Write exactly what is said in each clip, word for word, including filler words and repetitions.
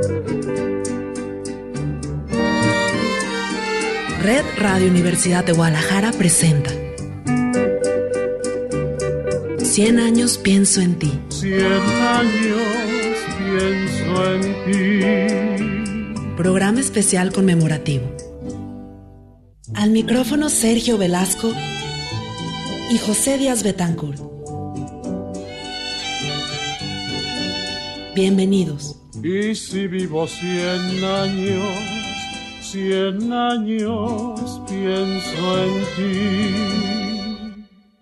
Red Radio Universidad de Guadalajara presenta cien años pienso en ti. Cien años pienso en ti. Programa especial conmemorativo. Al micrófono Sergio Velasco y José Díaz Betancourt. Bienvenidos. Y si vivo cien años, cien años pienso en ti.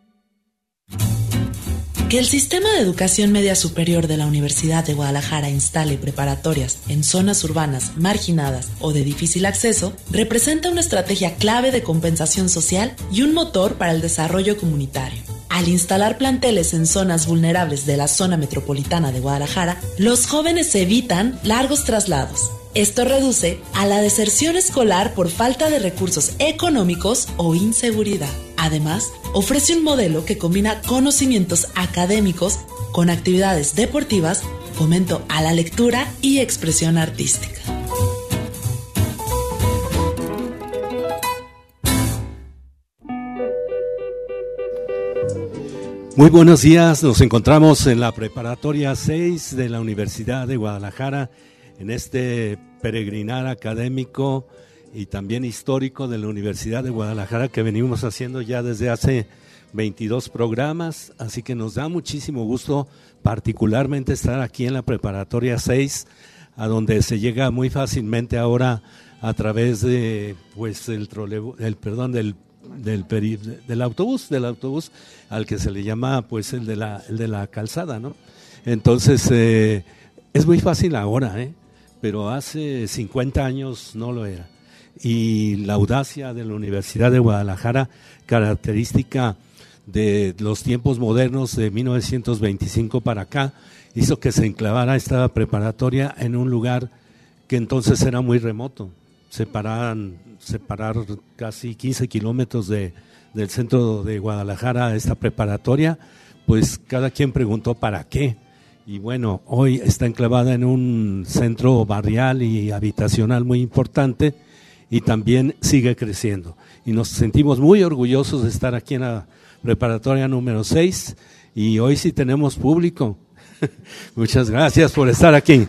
Que el sistema de educación media superior de la Universidad de Guadalajara instale preparatorias en zonas urbanas marginadas o de difícil acceso representa una estrategia clave de compensación social y un motor para el desarrollo comunitario. Al instalar planteles en zonas vulnerables de la zona metropolitana de Guadalajara, los jóvenes evitan largos traslados. Esto reduce a la deserción escolar por falta de recursos económicos o inseguridad. Además, ofrece un modelo que combina conocimientos académicos con actividades deportivas, fomento a la lectura y expresión artística. Muy buenos días, nos encontramos en la preparatoria seis de la Universidad de Guadalajara, en este peregrinar académico y también histórico de la Universidad de Guadalajara que venimos haciendo ya desde hace veintidós programas, así que nos da muchísimo gusto particularmente estar aquí en la preparatoria seis, a donde se llega muy fácilmente ahora a través de pues el trolebús, el perdón del Del, peri, del autobús, del autobús al que se le llama pues el de la, el de la calzada, ¿no? Entonces eh, es muy fácil ahora, ¿eh? Pero hace cincuenta años no lo era. Y la audacia de la Universidad de Guadalajara, característica de los tiempos modernos de mil novecientos veinticinco para acá, hizo que se enclavara esta preparatoria en un lugar que entonces era muy remoto. Separar, separar casi quince kilómetros de, del centro de Guadalajara a esta preparatoria, pues cada quien preguntó para qué. Y bueno, hoy está enclavada en un centro barrial y habitacional muy importante y también sigue creciendo. Y nos sentimos muy orgullosos de estar aquí en la preparatoria número seis y hoy sí tenemos público. Muchas gracias por estar aquí.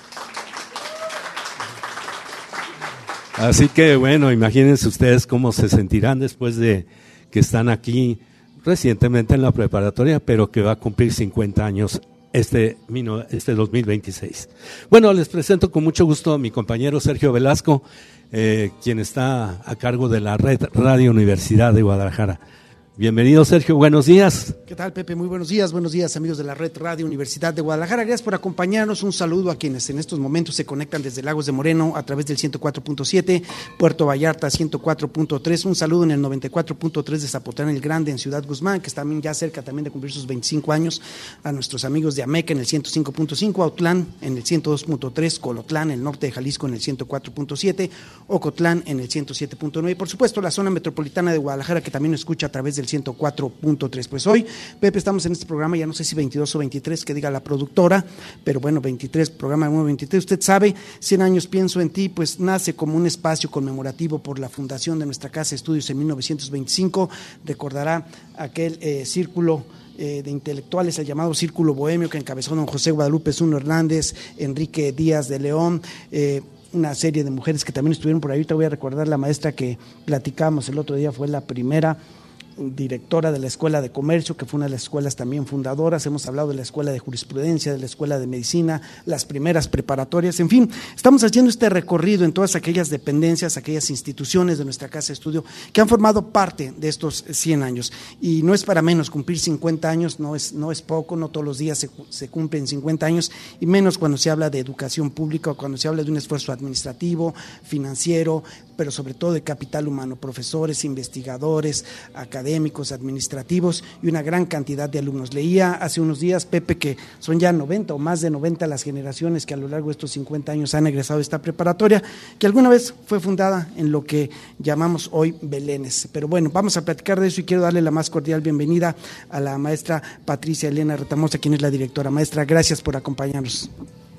Así que bueno, imagínense ustedes cómo se sentirán después de que están aquí recientemente en la preparatoria, pero que va a cumplir cincuenta años este, este dos mil veintiséis. Bueno, les presento con mucho gusto a mi compañero Sergio Velasco, eh, quien está a cargo de la Red Radio Universidad de Guadalajara. Bienvenido, Sergio, buenos días. ¿Qué tal, Pepe? Muy buenos días, buenos días amigos de la Red Radio Universidad de Guadalajara. Gracias por acompañarnos, un saludo a quienes en estos momentos se conectan desde Lagos de Moreno a través del ciento cuatro punto siete, Puerto Vallarta ciento cuatro punto tres, un saludo en el noventa y cuatro punto tres de Zapotlán el Grande en Ciudad Guzmán, que está también ya cerca también de cumplir sus veinticinco años, a nuestros amigos de Ameca en el ciento cinco punto cinco, Autlán en el ciento dos punto tres, Colotlán, el norte de Jalisco en el ciento cuatro punto siete, Ocotlán en el ciento siete punto nueve y por supuesto la zona metropolitana de Guadalajara que también nos escucha a través del ciento cuatro punto tres. Pues hoy, Pepe, estamos en este programa, ya no sé si veintidós o veintitrés, que diga la productora, pero bueno, veintitrés, programa número veintitrés. Usted sabe, cien años pienso en ti, pues nace como un espacio conmemorativo por la fundación de nuestra Casa de Estudios en mil novecientos veinticinco. Recordará aquel eh, círculo eh, de intelectuales, el llamado Círculo Bohemio, que encabezó don José Guadalupe Zuno Hernández, Enrique Díaz de León, eh, una serie de mujeres que también estuvieron por ahí. Ahorita voy a recordar la maestra que platicamos el otro día, fue la primera directora de la Escuela de Comercio, que fue una de las escuelas también fundadoras. Hemos hablado de la Escuela de Jurisprudencia, de la Escuela de Medicina, las primeras preparatorias, en fin, estamos haciendo este recorrido en todas aquellas dependencias, aquellas instituciones de nuestra Casa de Estudio que han formado parte de estos cien años, y no es para menos, cumplir cincuenta años no es, no es poco, no todos los días se, se cumplen cincuenta años, y menos cuando se habla de educación pública o cuando se habla de un esfuerzo administrativo, financiero, pero sobre todo de capital humano, profesores, investigadores, académicos, administrativos y una gran cantidad de alumnos. Leía hace unos días, Pepe, que son ya noventa o más de noventa las generaciones que a lo largo de estos cincuenta años han egresado de esta preparatoria, que alguna vez fue fundada en lo que llamamos hoy Belénes. Pero bueno, vamos a platicar de eso y quiero darle la más cordial bienvenida a la maestra Patricia Elena Retamosa, quien es la directora. Maestra, gracias por acompañarnos.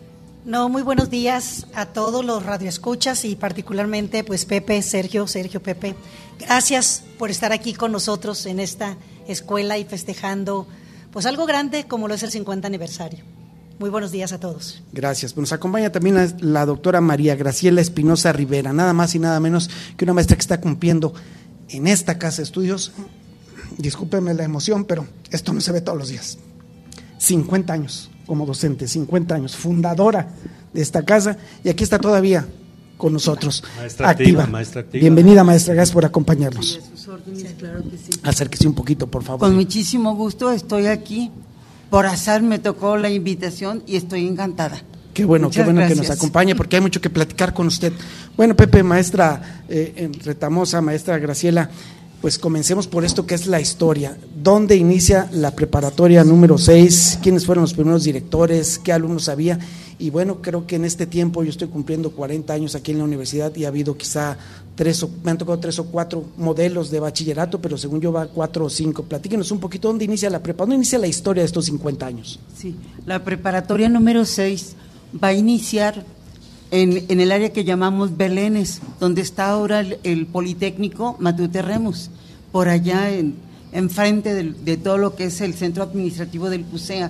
No, muy buenos días a todos los radioescuchas y particularmente pues Pepe, Sergio, Sergio, Pepe. Gracias por estar aquí con nosotros en esta escuela y festejando pues algo grande como lo es el cincuenta aniversario. Muy buenos días a todos. Gracias. Nos acompaña también la, la doctora María Graciela Espinosa Rivera, nada más y nada menos que una maestra que está cumpliendo en esta casa de estudios, discúlpeme la emoción, pero esto no se ve todos los días. cincuenta años como docente, cincuenta años, fundadora de esta casa, y aquí está todavía con nosotros, maestra activa. activa, maestra activa. Bienvenida, maestra, gracias por acompañarnos. Sí, a sus órdenes, claro que sí. Acérquese un poquito, por favor. Con muchísimo gusto estoy aquí. Por azar me tocó la invitación y estoy encantada. Qué bueno, Muchas qué bueno gracias. que nos acompañe, porque hay mucho que platicar con usted. Bueno, Pepe, maestra eh, Retamosa, maestra Graciela, pues comencemos por esto que es la historia. ¿Dónde inicia la preparatoria número seis? ¿Quiénes fueron los primeros directores? ¿Qué alumnos había? Y bueno, creo que en este tiempo yo estoy cumpliendo cuarenta años aquí en la universidad y ha habido quizá tres, o, me han tocado tres o cuatro modelos de bachillerato, pero según yo va cuatro o cinco. Platíquenos un poquito, ¿dónde inicia la prepa? ¿Dónde inicia la historia de estos cincuenta años? Sí, la preparatoria número seis va a iniciar en, en el área que llamamos Belénes, donde está ahora el, el Politécnico Matute Remus, por allá en enfrente de, de todo lo que es el centro administrativo del CUSEA.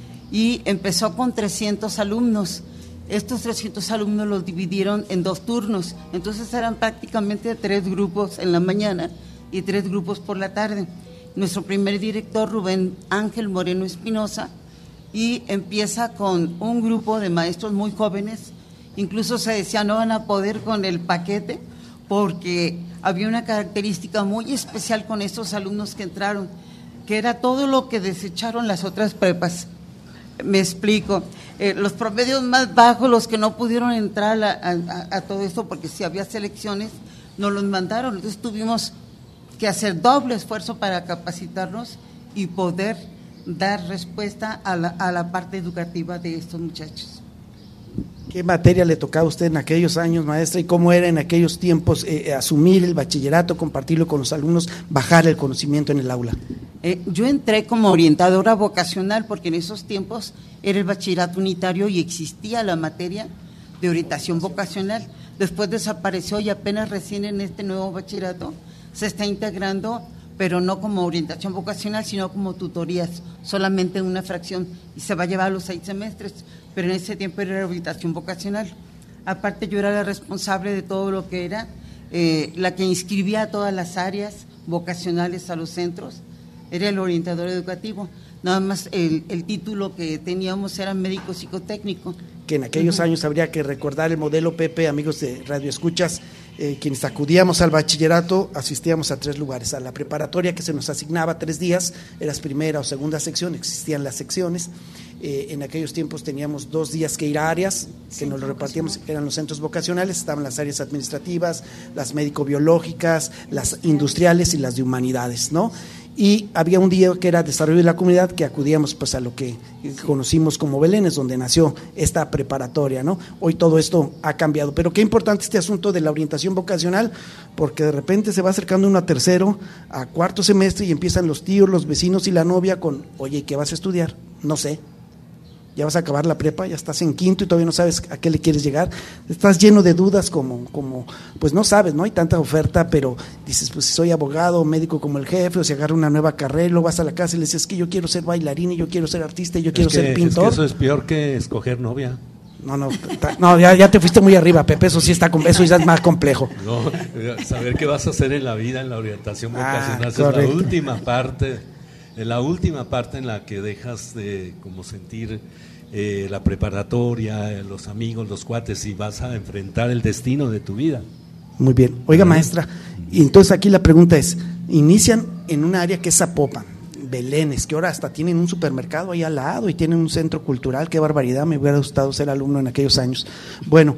Y empezó con trescientos alumnos. Estos trescientos alumnos los dividieron en dos turnos, entonces eran prácticamente tres grupos en la mañana y tres grupos por la tarde. Nuestro primer director, Rubén Ángel Moreno Espinosa, y empieza con un grupo de maestros muy jóvenes, incluso se decía no van a poder con el paquete, porque había una característica muy especial con estos alumnos que entraron, que era todo lo que desecharon las otras prepas. Me explico, eh, los promedios más bajos, los que no pudieron entrar a, a, a todo esto, porque si había selecciones, nos los mandaron, entonces tuvimos que hacer doble esfuerzo para capacitarnos y poder dar respuesta a la, a la parte educativa de estos muchachos. ¿Qué materia le tocaba a usted en aquellos años, maestra, y cómo era en aquellos tiempos eh, asumir el bachillerato, compartirlo con los alumnos, bajar el conocimiento en el aula? Eh, yo entré como orientadora vocacional porque en esos tiempos era el bachillerato unitario y existía la materia de orientación vocacional. Después desapareció y apenas recién en este nuevo bachillerato se está integrando, pero no como orientación vocacional, sino como tutorías, solamente una fracción, y se va a llevar a los seis semestres, pero en ese tiempo era orientación vocacional. Aparte yo era la responsable de todo lo que era, eh, la que inscribía a todas las áreas vocacionales a los centros, era el orientador educativo, nada más el, el título que teníamos era médico psicotécnico. Que en aquellos uh-huh. años habría que recordar el modelo, Pepe, amigos de Radio Escuchas, eh, quienes acudíamos al bachillerato, asistíamos a tres lugares, a la preparatoria que se nos asignaba tres días, eras primera o segunda sección, existían las secciones, eh, en aquellos tiempos teníamos dos días que ir a áreas, que Centro nos lo repartíamos, eran los centros vocacionales, estaban las áreas administrativas, las médico-biológicas, las industriales y las de humanidades, ¿no? Y había un día que era desarrollo de la comunidad, que acudíamos pues a lo que conocimos como Belénes, donde nació esta preparatoria, ¿no? Hoy todo esto ha cambiado, pero qué importante este asunto de la orientación vocacional, porque de repente se va acercando uno a tercero, a cuarto semestre y empiezan los tíos, los vecinos y la novia con, oye, ¿qué vas a estudiar? No sé. Ya vas a acabar la prepa, ya estás en quinto y todavía no sabes a qué le quieres llegar, estás lleno de dudas como, como pues no sabes, no hay tanta oferta, pero dices, pues si soy abogado, médico como el jefe, o si agarro una nueva carrera, luego vas a la casa y le dices, es que yo quiero ser bailarín y yo quiero ser artista y yo quiero es que, ser pintor. Es que eso es peor que escoger novia. No, no, ta, no ya, ya te fuiste muy arriba, Pepe, eso sí está, eso ya es más complejo. No, saber qué vas a hacer en la vida, en la orientación vocacional, ah, es la última parte, en la última parte en la que dejas de como sentir eh, la preparatoria, los amigos, los cuates, y vas a enfrentar el destino de tu vida. Muy bien. Oiga, maestra, y entonces aquí la pregunta es, inician en un área que es Zapopan, Belénes, que ahora hasta tienen un supermercado ahí al lado y tienen un centro cultural, qué barbaridad, me hubiera gustado ser alumno en aquellos años. Bueno,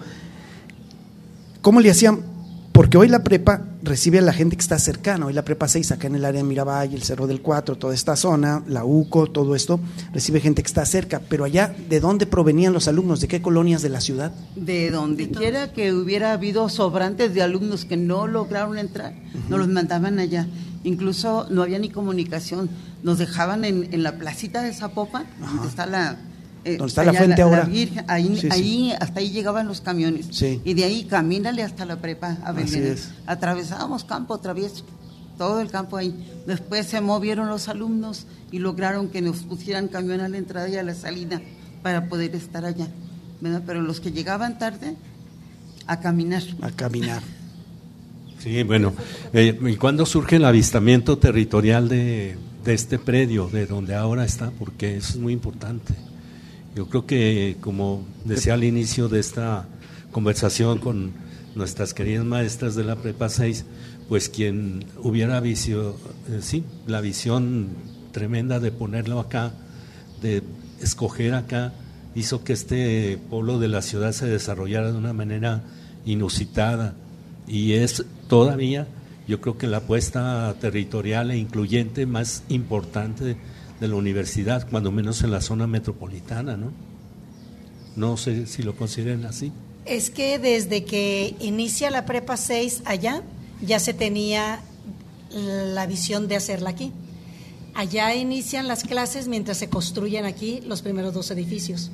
¿cómo le hacían? Porque hoy la prepa recibe a la gente que está cercana, hoy la prepa seis acá en el área de Miravalle, el Cerro del Cuatro, toda esta zona, la UCO, todo esto, recibe gente que está cerca, pero allá, ¿de dónde provenían los alumnos? ¿De qué colonias de la ciudad? De donde quiera que hubiera habido sobrantes de alumnos que no lograron entrar, uh-huh. nos los mandaban allá, incluso no había ni comunicación, nos dejaban en, en la placita de Zapopan, uh-huh. donde está la, Eh, ¿Dónde está la allá fuente la, ahora? La Virgen, ahí, Sí, sí. ahí, hasta ahí llegaban los camiones. Sí. Y de ahí camínale hasta la prepa a Así Belén. es. Atravesábamos campo travieso, todo el campo ahí. Después se movieron los alumnos y lograron que nos pusieran camión a la entrada y a la salida para poder estar allá, ¿verdad? Pero los que llegaban tarde, a caminar. A caminar. Sí, bueno, eh, ¿y cuándo surge el avistamiento territorial de, de este predio, de donde ahora está? Porque eso es muy importante. Yo creo que, como decía al inicio de esta conversación con nuestras queridas maestras de la Prepa seis, pues quien hubiera visto, eh, sí, la visión tremenda de ponerlo acá, de escoger acá, hizo que este pueblo de la ciudad se desarrollara de una manera inusitada, y es todavía, yo creo que la apuesta territorial e incluyente más importante de la universidad, cuando menos en la zona metropolitana, ¿no? No sé si lo consideran así. Es que desde que inicia la Prepa seis allá, ya se tenía la visión de hacerla aquí. Allá inician las clases mientras se construyen aquí los primeros dos edificios.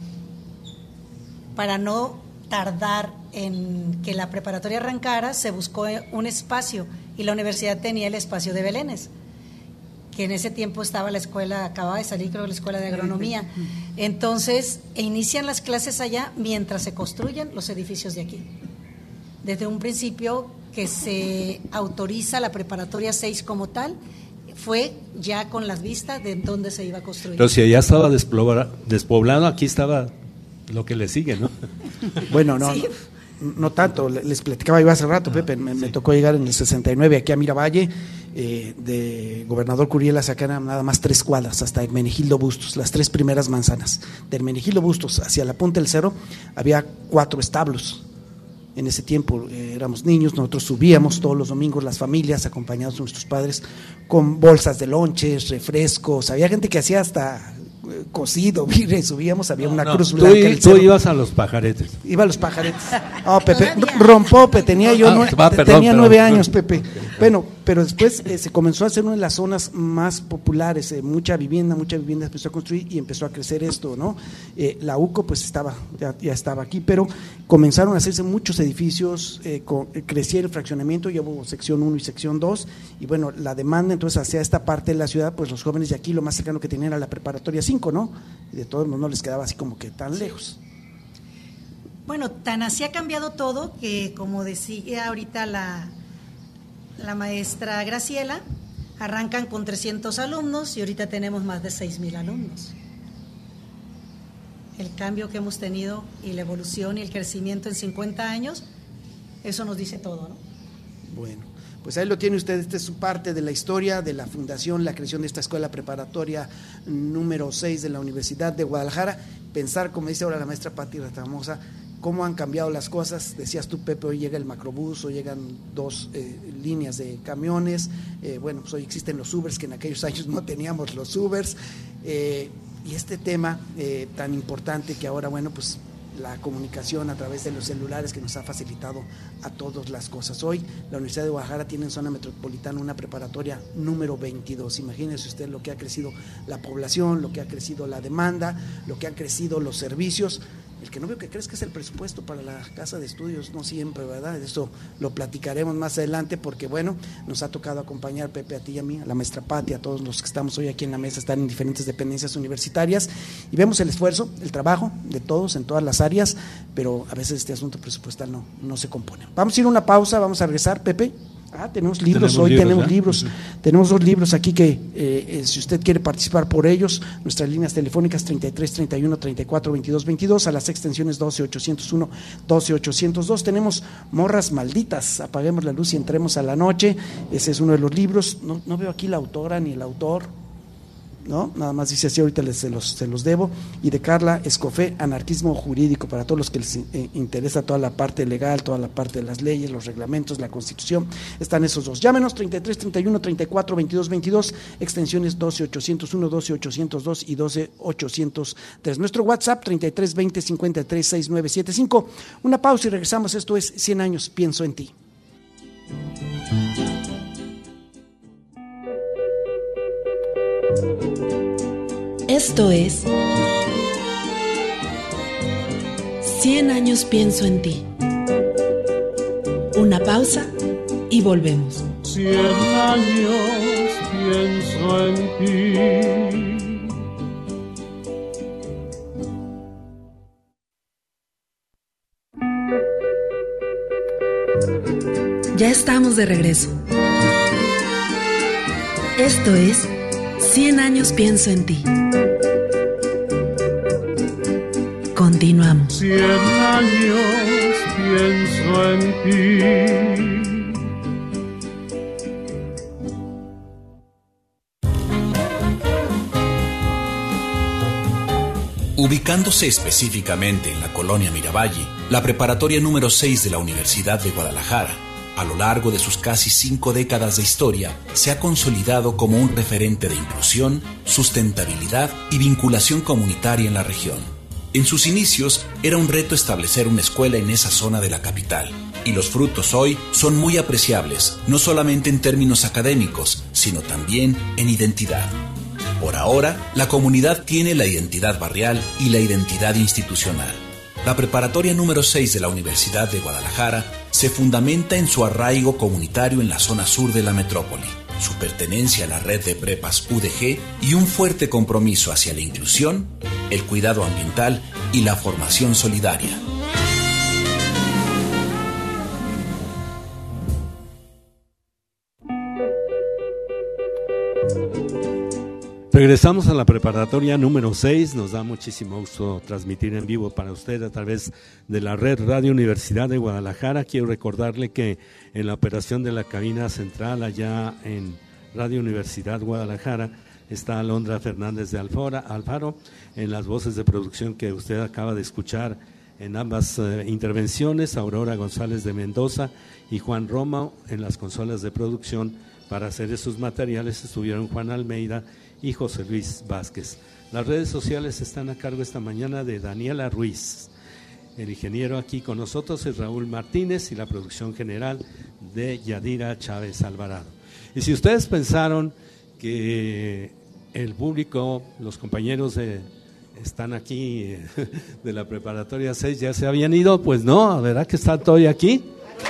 Para no tardar en que la preparatoria arrancara, se buscó un espacio y la universidad tenía el espacio de Belénes, que en ese tiempo estaba la escuela, acababa de salir creo la escuela de agronomía. Entonces, inician las clases allá mientras se construyen los edificios de aquí. Desde un principio que se autoriza la preparatoria seis como tal, fue ya con las vistas de dónde se iba a construir. Pero si allá estaba despoblado, aquí estaba lo que le sigue, ¿no? Bueno, no, Sí. no, no tanto, les platicaba yo hace rato, Pepe, me, me tocó llegar en el sesenta y nueve aquí a Miravalle, eh, de Gobernador Curiel sacar nada más tres cuadras hasta Hermenegildo Bustos, las tres primeras manzanas. De Hermenegildo Bustos hacia la Punta del Cerro había cuatro establos. En ese tiempo eh, éramos niños, nosotros subíamos todos los domingos, las familias, acompañados de nuestros padres, con bolsas de lonches, refrescos. Había gente que hacía hasta eh, cocido, mire, subíamos, había una No, cruz tú, blanca. en i- el tú cerro. ibas a los pajaretes. Iba a los pajaretes. Oh, Pepe, rompope, tenía yo Ah, nue- va, perdón, tenía perdón. nueve años, Pepe. Bueno, pero después eh, se comenzó a hacer una de las zonas más populares, eh, mucha vivienda, mucha vivienda empezó a construir y empezó a crecer esto, ¿no? Eh, la U C O pues estaba, ya, ya estaba aquí, pero comenzaron a hacerse muchos edificios, eh, con, eh, crecía el fraccionamiento, ya hubo sección uno y sección dos, y bueno, la demanda entonces hacia esta parte de la ciudad, pues los jóvenes de aquí lo más cercano que tenían era la preparatoria cinco, ¿no? Y de todos modos no les quedaba así como que tan lejos. Bueno, tan así ha cambiado todo que, como decía ahorita la, la maestra Graciela, arrancan con trescientos alumnos y ahorita tenemos más de seis mil alumnos. El cambio que hemos tenido y la evolución y el crecimiento en cincuenta años, eso nos dice todo, ¿no? Bueno, pues ahí lo tiene usted, esta es su parte de la historia de la fundación, la creación de esta escuela preparatoria número seis de la Universidad de Guadalajara. Pensar, como dice ahora la maestra Pati Retamosa, cómo han cambiado las cosas. Decías tú, Pepe, hoy llega el macrobús, hoy llegan dos eh, líneas de camiones, eh, bueno, pues hoy existen los Ubers, que en aquellos años no teníamos los Ubers, eh, y este tema eh, tan importante que ahora, bueno, pues la comunicación a través de los celulares que nos ha facilitado a todas las cosas. Hoy la Universidad de Guadalajara tiene en zona metropolitana una preparatoria número veintidós. Imagínense usted lo que ha crecido la población, lo que ha crecido la demanda, lo que han crecido los servicios. El que no veo que crezca es el presupuesto para la casa de estudios, no siempre, ¿verdad? Eso lo platicaremos más adelante porque, bueno, nos ha tocado acompañar, Pepe, a ti y a mí, a la maestra Pati, a todos los que estamos hoy aquí en la mesa, están en diferentes dependencias universitarias y vemos el esfuerzo, el trabajo de todos en todas las áreas, pero a veces este asunto presupuestal no, no se compone. Vamos a ir a una pausa, vamos a regresar, Pepe. Ah, tenemos libros, Tenemos hoy libros, tenemos ¿eh? libros, Uh-huh. tenemos dos libros aquí que eh, eh, si usted quiere participar por ellos, nuestras líneas telefónicas treinta y tres, treinta y uno, treinta y cuatro, veintidós, veintidós, a las extensiones doce, ochocientos uno, doce, ochocientos dos, tenemos Morras Malditas, apaguemos la luz y entremos a la noche, ese es uno de los libros, no, no veo aquí la autora ni el autor, ¿no? Nada más dice así, ahorita les, se, los, se los debo, y de Carla Escofé, Anarquismo Jurídico, para todos los que les eh, interesa toda la parte legal, toda la parte de las leyes, los reglamentos, la Constitución, están esos dos. Llámenos treinta y tres, treinta y uno, treinta y cuatro, veintidós, veintidós, extensiones doce, ochocientos uno, doce, ochocientos dos y doce, ochocientos tres. Nuestro WhatsApp treinta y tres, veinte, cincuenta y tres, sesenta y nueve setenta y cinco. Una pausa y regresamos, esto es cien años, pienso en ti. Esto es cien años pienso en ti. Una pausa y volvemos. Cien años pienso en ti. Ya estamos de regreso. Esto es cien años pienso en ti. Continuamos. Cien años pienso en ti. Ubicándose específicamente en la colonia Miravalle, la preparatoria número seis de la Universidad de Guadalajara, a lo largo de sus casi cinco décadas de historia, se ha consolidado como un referente de inclusión, sustentabilidad y vinculación comunitaria en la región. En sus inicios, era un reto establecer una escuela en esa zona de la capital, y los frutos hoy son muy apreciables, no solamente en términos académicos, sino también en identidad. Por ahora, la comunidad tiene la identidad barrial y la identidad institucional. La preparatoria número seis de la Universidad de Guadalajara se fundamenta en su arraigo comunitario en la zona sur de la metrópoli, su pertenencia a la red de prepas U D G y un fuerte compromiso hacia la inclusión, el cuidado ambiental y la formación solidaria. Regresamos a la preparatoria número seis, nos da muchísimo gusto transmitir en vivo para usted a través de la red Radio Universidad de Guadalajara. Quiero recordarle que en la operación de la cabina central allá en Radio Universidad Guadalajara está Alondra Fernández de Alfora, Alfaro, en las voces de producción que usted acaba de escuchar en ambas eh, intervenciones, Aurora González de Mendoza y Juan Roma en las consolas de producción. Para hacer esos materiales estuvieron Juan Almeida y José Luis Vázquez. Las redes sociales están a cargo esta mañana de Daniela Ruiz. El ingeniero aquí con nosotros es Raúl Martínez y la producción general de Yadira Chávez Alvarado. Y si ustedes pensaron que el público, los compañeros de, están aquí de la preparatoria seis ya se habían ido, pues no, ¿verdad que están todavía aquí?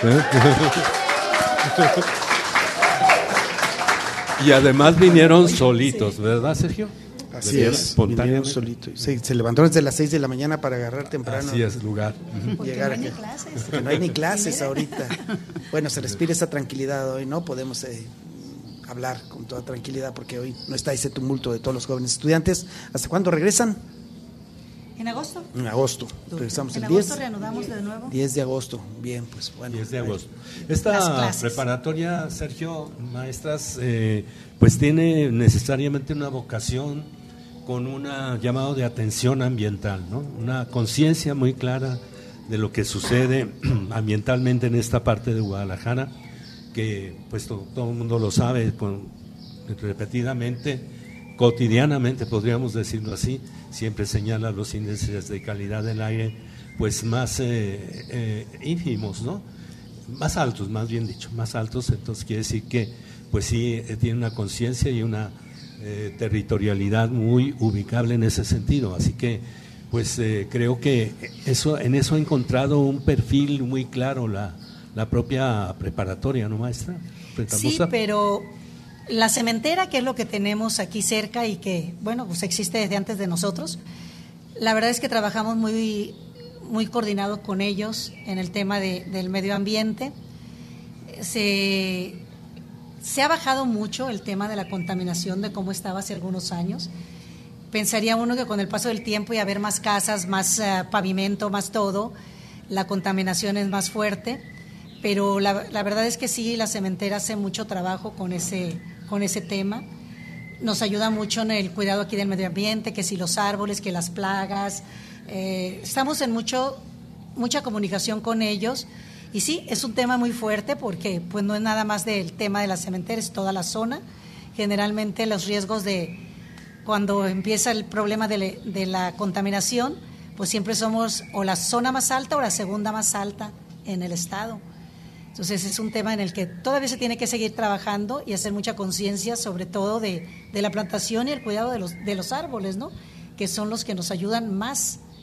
Y además vinieron solitos, ¿verdad, Sergio? Así es, vinieron solitos. Se, se levantaron desde las seis de la mañana para agarrar temprano. Así es, lugar. Llegar no hay ni clases. Porque no hay ni clases ahorita. Bueno, se respira esa tranquilidad hoy, ¿no? Podemos eh, hablar con toda tranquilidad porque hoy no está ese tumulto de todos los jóvenes estudiantes. ¿Hasta cuándo regresan? ¿En agosto? En agosto. Regresamos el diez. ¿En agosto reanudamos de nuevo? diez de agosto. Bien, pues bueno. diez de agosto. Esta preparatoria, Sergio, maestras, eh, pues tiene necesariamente una vocación con un llamado de atención ambiental, ¿no? Una conciencia muy clara de lo que sucede ambientalmente en esta parte de Guadalajara, que pues to, todo el mundo lo sabe con, repetidamente, cotidianamente, podríamos decirlo así, siempre señala los índices de calidad del aire pues más eh, eh, ínfimos, ¿no? Más altos, más bien dicho, más altos. Entonces quiere decir que pues sí eh, tiene una conciencia y una eh, territorialidad muy ubicable en ese sentido. Así que pues eh, creo que eso en eso ha encontrado un perfil muy claro la, la propia preparatoria, ¿no, maestra? Sí, pero la cementera, que es lo que tenemos aquí cerca y que, bueno, pues existe desde antes de nosotros, la verdad es que trabajamos muy, muy coordinados con ellos en el tema de, del medio ambiente. Se, se ha bajado mucho el tema de la contaminación de cómo estaba hace algunos años. Pensaría uno que con el paso del tiempo y haber más casas, más uh, pavimento, más todo, la contaminación es más fuerte, pero la, la verdad es que sí, la cementera hace mucho trabajo con ese, con ese tema. Nos ayuda mucho en el cuidado aquí del medio ambiente, que si los árboles, que las plagas. Eh, estamos en mucho, mucha comunicación con ellos y sí, es un tema muy fuerte porque pues no es nada más del tema de la cementera, es toda la zona. Generalmente los riesgos de cuando empieza el problema de, le, de la contaminación, pues siempre somos o la zona más alta o la segunda más alta en el estado. Entonces es un tema en el que todavía se tiene que seguir trabajando y hacer mucha conciencia, sobre todo de, de la plantación y el cuidado de los, de los árboles, ¿no? Que son los que nos ayudan más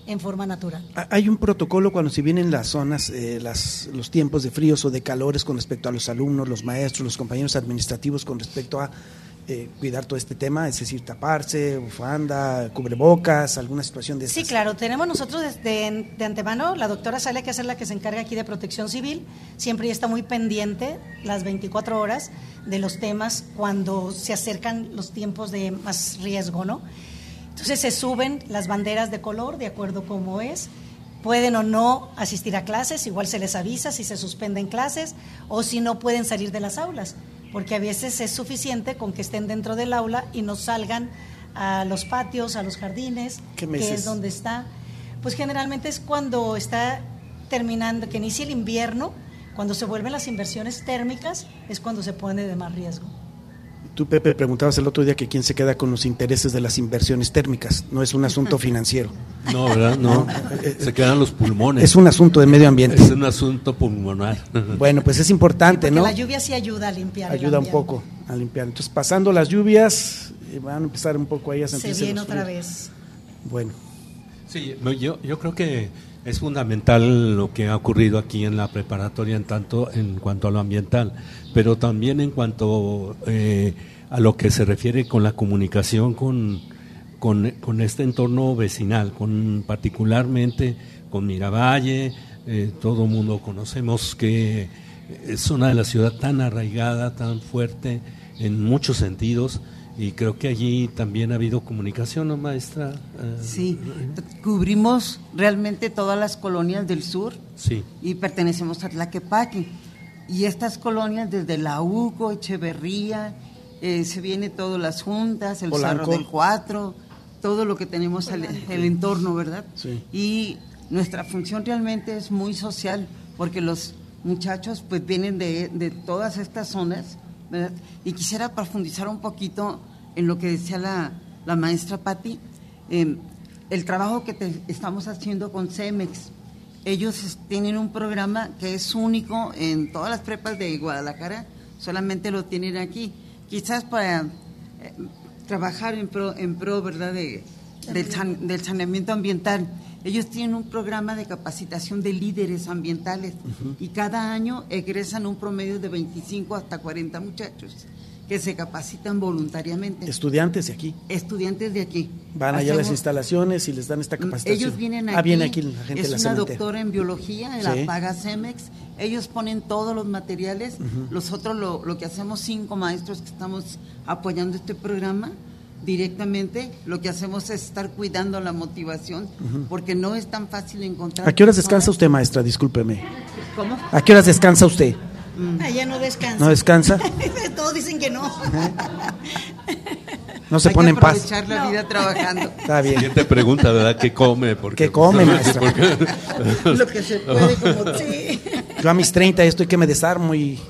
en forma natural. ¿Hay un protocolo cuando se vienen las zonas, eh, las, los tiempos de fríos o de calores con respecto a los alumnos, los maestros, los compañeros administrativos con respecto a eh, cuidar todo este tema? Es decir, taparse, bufanda, cubrebocas, alguna situación de esas. Sí, claro, tenemos nosotros desde de antemano, la doctora Sale, que es la que se encarga aquí de protección civil, siempre está muy pendiente las veinticuatro horas de los temas cuando se acercan los tiempos de más riesgo, ¿no? Entonces se suben las banderas de color de acuerdo cómo es, pueden o no asistir a clases, igual se les avisa si se suspenden clases o si no pueden salir de las aulas, porque a veces es suficiente con que estén dentro del aula y no salgan a los patios, a los jardines, ¿Qué meses? Que es donde está. Pues generalmente es cuando está terminando, que inicia el invierno, cuando se vuelven las inversiones térmicas, es cuando se pone de más riesgo. Tú, Pepe, preguntabas el otro día que quién se queda con los intereses de las inversiones térmicas, no es un asunto financiero. No, ¿verdad? No, se quedan los pulmones. Es un asunto de medio ambiente. Es un asunto pulmonar. Bueno, pues es importante, sí, ¿no? La lluvia sí ayuda a limpiar. Ayuda un poco a limpiar. Entonces, pasando las lluvias, van a empezar un poco ahí a sentirse. Se viene los otra fríos. vez. Bueno. Sí, yo, yo creo que es fundamental lo que ha ocurrido aquí en la preparatoria en tanto en cuanto a lo ambiental, pero también en cuanto eh, a lo que se refiere con la comunicación con, con, con este entorno vecinal, con particularmente con Miravalle. Eh, todo el mundo conocemos que es una de las ciudades tan arraigada, tan fuerte en muchos sentidos. Y creo que allí también ha habido comunicación, ¿no, maestra? Eh, Sí, cubrimos realmente todas las colonias del sur sí. Y pertenecemos a Tlaquepaque. Y estas colonias desde La Hugo, Echeverría, eh, se viene todas las juntas, el Polanco. Cerro del Cuatro, todo lo que tenemos, el, el entorno, ¿verdad? Sí. Y nuestra función realmente es muy social, porque los muchachos pues vienen de, de todas estas zonas, ¿verdad? Y quisiera profundizar un poquito en lo que decía la, la maestra Patti, eh, el trabajo que te, estamos haciendo con CEMEX. Ellos tienen un programa que es único en todas las prepas de Guadalajara, solamente lo tienen aquí, quizás para eh, trabajar en pro, en pro ¿verdad?, de, del, san, del saneamiento ambiental. Ellos tienen un programa de capacitación de líderes ambientales uh-huh. Y cada año egresan un promedio de veinticinco hasta cuarenta muchachos que se capacitan voluntariamente. Estudiantes de aquí. Estudiantes de aquí. Van allá a las instalaciones y les dan esta capacitación. Ellos vienen aquí. Ah, viene aquí la gente es de la una cementera. doctora en biología, sí. La paga CEMEX. Ellos ponen todos los materiales. Uh-huh. Nosotros lo, lo que hacemos, cinco maestros que estamos apoyando este programa, directamente lo que hacemos es estar cuidando la motivación, uh-huh. Porque no es tan fácil encontrar. ¿A qué horas descansa usted, maestra? Discúlpeme. ¿Cómo? ¿A qué horas descansa usted? Mm. Ah, ya no descansa. ¿No descansa? Todos dicen que no. ¿Eh? No se Hay pone en paz. Hay que aprovechar la no. vida trabajando. Está bien. ¿Quién te pregunta, verdad, qué come? Porque, ¿Qué come, maestra? Porque... Lo que se puede, como sí. Yo a mis treinta ya estoy que me desarmo y...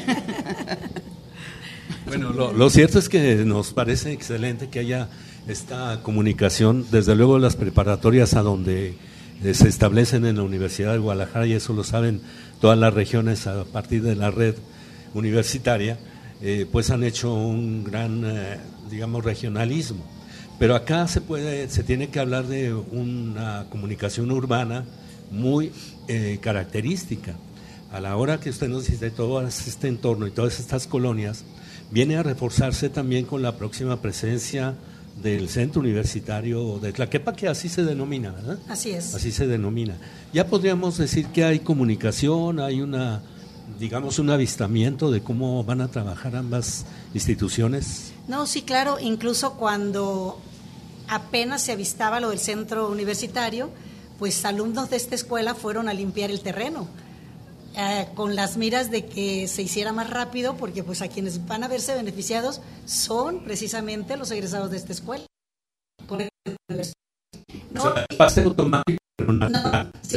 Bueno, lo, lo cierto es que nos parece excelente que haya esta comunicación, desde luego las preparatorias a donde eh, se establecen en la Universidad de Guadalajara, y eso lo saben todas las regiones a partir de la red universitaria, eh, pues han hecho un gran, eh, digamos, regionalismo. Pero acá se puede, se tiene que hablar de una comunicación urbana muy eh, característica. A la hora que usted nos dice todo este entorno y todas estas colonias, viene a reforzarse también con la próxima presencia del centro universitario de Tlaquepaque, que así se denomina, ¿verdad? Así es. Así se denomina. Ya podríamos decir que hay comunicación, hay una, digamos, un avistamiento de cómo van a trabajar ambas instituciones. No, sí, claro, incluso cuando apenas se avistaba lo del centro universitario, pues alumnos de esta escuela fueron a limpiar el terreno. Eh, con las miras de que se hiciera más rápido, porque pues a quienes van a verse beneficiados son precisamente los egresados de esta escuela. No, o sea, pase automático, pero no, no, sí,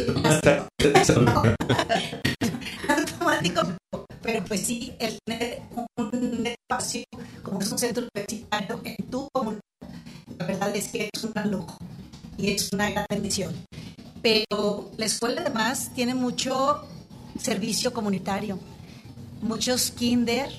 automático, pero pues sí, el tener un espacio como es un centro universitario en tu comunidad, la verdad es que es un gran lujo y es una gran bendición. Pero la escuela además tiene mucho servicio comunitario. Muchos kinder,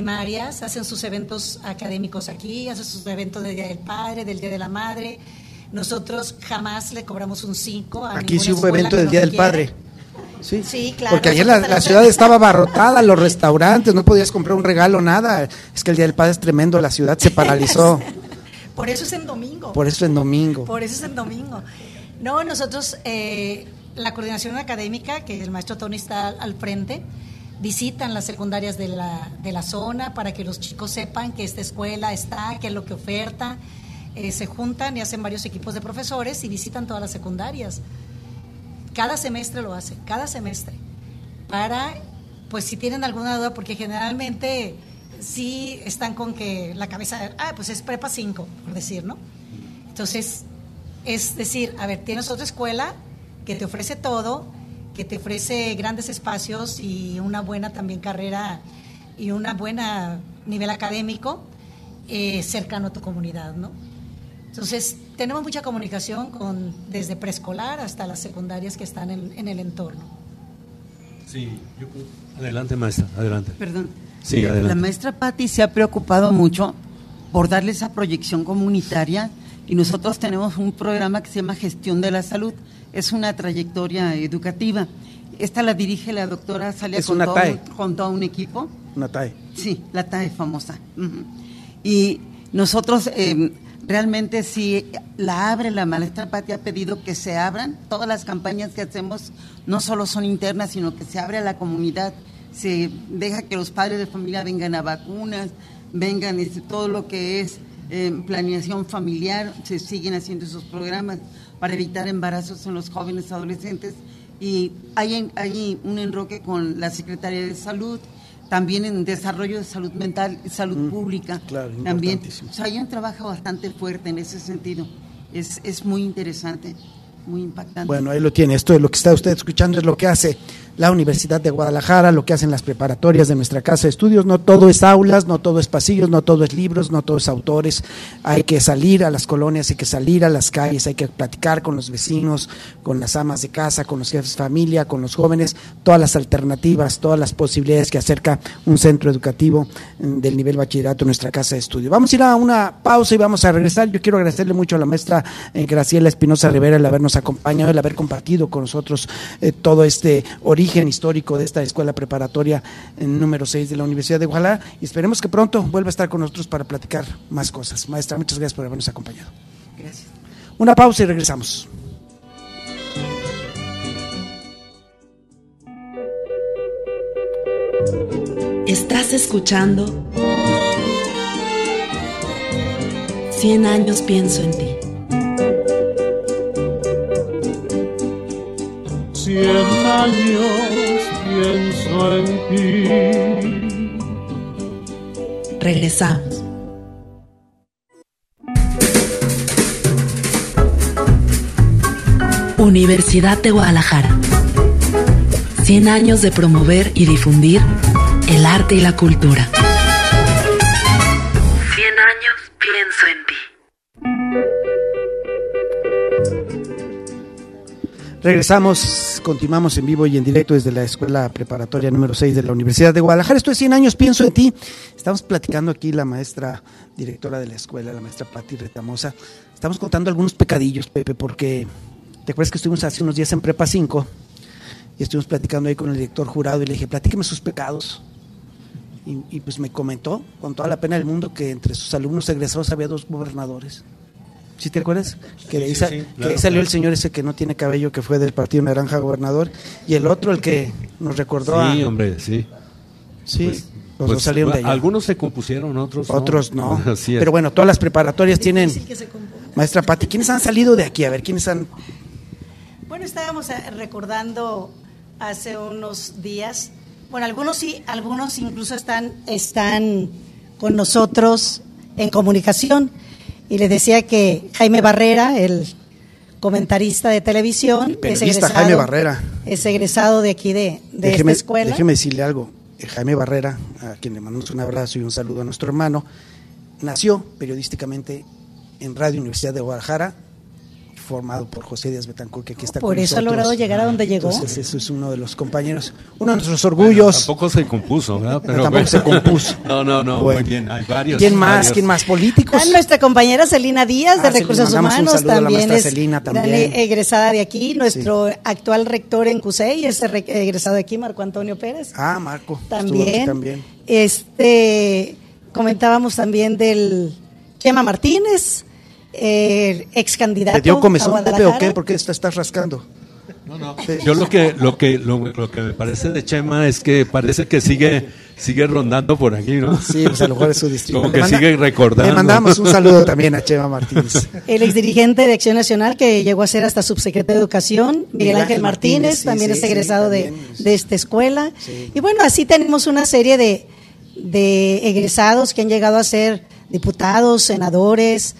primarias, hacen sus eventos académicos aquí, hacen sus eventos del Día del Padre, del Día de la Madre, Nosotros jamás le cobramos un cinco a Aquí sí hubo escuela evento que del no Día del quiera. Padre. Sí, sí, claro. Porque ayer la, la ciudad estaba abarrotada, los restaurantes, no podías comprar un regalo, nada. Es que el Día del Padre es tremendo, la ciudad se paralizó. Por eso es en domingo. Por eso es en domingo. Por eso es en domingo. No, nosotros, eh, la coordinación académica, que el maestro Tony está al, al frente, visitan las secundarias de la, de la zona para que los chicos sepan que esta escuela está, qué es lo que oferta. Eh, se juntan y hacen varios equipos de profesores y visitan todas las secundarias. Cada semestre lo hacen, cada semestre. Para, pues si tienen alguna duda, porque generalmente sí están con que la cabeza, ah, pues es prepa cinco, por decir, ¿no? Entonces, es decir, a ver, tienes otra escuela que te ofrece todo, que te ofrece grandes espacios y una buena también carrera y una buena nivel académico eh, cercano a tu comunidad, ¿no? Entonces, tenemos mucha comunicación con desde preescolar hasta las secundarias que están en, en el entorno. Sí, yo creo. Adelante, maestra, adelante. Perdón. Sí, adelante. La maestra Patti se ha preocupado mucho por darle esa proyección comunitaria y nosotros tenemos un programa que se llama Gestión de la Salud. Es una trayectoria educativa. Esta la dirige la doctora Salia Es con, una todo, T A E. con todo un equipo. Una T A E. Sí, la T A E famosa. Uh-huh. Y nosotros eh, realmente si la abre, la maestra Patti ha pedido que se abran. Todas las campañas que hacemos no solo son internas, sino que se abre a la comunidad. Se deja que los padres de familia vengan a vacunas, vengan este, todo lo que es eh, planeación familiar, se siguen haciendo esos programas para evitar embarazos en los jóvenes adolescentes. Y hay, hay un enroque con la Secretaría de Salud, también en desarrollo de salud mental y salud mm, pública. Claro, también. O sea, hay un trabajo bastante fuerte en ese sentido. Es, es muy interesante, muy impactante. Bueno, ahí lo tiene. Esto es lo que está usted escuchando, es lo que hace la Universidad de Guadalajara, lo que hacen las preparatorias de nuestra casa de estudios. No todo es aulas, no todo es pasillos, no todo es libros, no todo es autores. Hay que salir a las colonias, hay que salir a las calles, hay que platicar con los vecinos, con las amas de casa, con los jefes de familia, con los jóvenes, todas las alternativas, todas las posibilidades que acerca un centro educativo del nivel bachillerato en nuestra casa de estudio. Vamos a ir a una pausa y vamos a regresar. Yo quiero agradecerle mucho a la maestra eh, Graciela Espinosa Rivera el habernos acompañado, el haber compartido con nosotros eh, todo este origen histórico de esta escuela preparatoria número seis de la Universidad de Guadalajara, y esperemos que pronto vuelva a estar con nosotros para platicar más cosas. Maestra, muchas gracias por habernos acompañado. Gracias. Una pausa y regresamos. Estás escuchando Cien años pienso en ti. Cien años pienso en ti. Regresamos. Universidad de Guadalajara. Cien años de promover y difundir el arte y la cultura. Cien años pienso en ti. Regresamos, continuamos en vivo y en directo desde la Escuela Preparatoria número seis de la Universidad de Guadalajara. Esto es cien años pienso en ti. Estamos platicando aquí la maestra directora de la escuela, la maestra Patti Retamosa. Estamos contando algunos pecadillos, Pepe, porque te acuerdas que estuvimos hace unos días en Prepa cinco y estuvimos platicando ahí con el director jurado y le dije, platíqueme sus pecados. Y, y pues me comentó con toda la pena del mundo que entre sus alumnos egresados había dos gobernadores. ¿Sí te acuerdas? Que de ahí, sí, sí, que claro, ahí salió claro. el señor ese que no tiene cabello, que fue del Partido Naranja Gobernador, y el otro, el que nos recordó Sí, a... hombre, sí. Sí, Pues, los pues, dos salieron de allá. Algunos se compusieron, otros no. Otros no. Así es. Pero bueno, todas las preparatorias tienen... Difícil que se componga. Maestra Patti, ¿quiénes han salido de aquí? A ver, ¿quiénes han...? Bueno, estábamos eh, recordando hace unos días, bueno, algunos sí, algunos incluso están, están con nosotros en comunicación, y les decía que Jaime Barrera, el comentarista de televisión, El es periodista egresado, Jaime Barrera. es egresado de aquí de, de Déjeme, esta escuela. déjeme decirle algo. Eh, Jaime Barrera, a quien le mandamos un abrazo y un saludo a nuestro hermano, nació periodísticamente en Radio Universidad de Guadalajara, formado por José Díaz Betancourt, que aquí está por con eso nosotros. ha logrado llegar a donde llegó. Entonces, eso es uno de los compañeros, uno de nuestros orgullos. Bueno, tampoco se compuso, ¿verdad? Pero tampoco bueno. se compuso. No, no, no, Bueno. muy bien, hay varios. ¿Quién más? varios. ¿Quién más? ¿Políticos? A nuestra compañera Celina Díaz, Ah, de sí, le Recursos mandamos un Humanos, saludo a la también maestra es Celina también. gran egresada de aquí. Nuestro sí. actual rector en CUSEI es egresado de aquí, Marco Antonio Pérez. Ah, Marco. También. también. Este, comentábamos también del Chema Martínez, eh, ex candidato. ¿Te dio comezón, Pepe, o qué? ¿Por qué te estás rascando? No, no. Yo lo que lo que lo, lo que me parece de Chema es que parece que sigue sigue rondando por aquí, ¿no? Sí, pues a lo mejor es su distrito. Como que manda, sigue recordando. Le mandamos un saludo también a Chema Martínez. El exdirigente de Acción Nacional, que llegó a ser hasta subsecretario de Educación, Miguel Ángel Martínez, Martínez sí, también sí, es egresado sí, también, de, de esta escuela. Sí. Y bueno, así tenemos una serie de, de egresados que han llegado a ser diputados, senadores,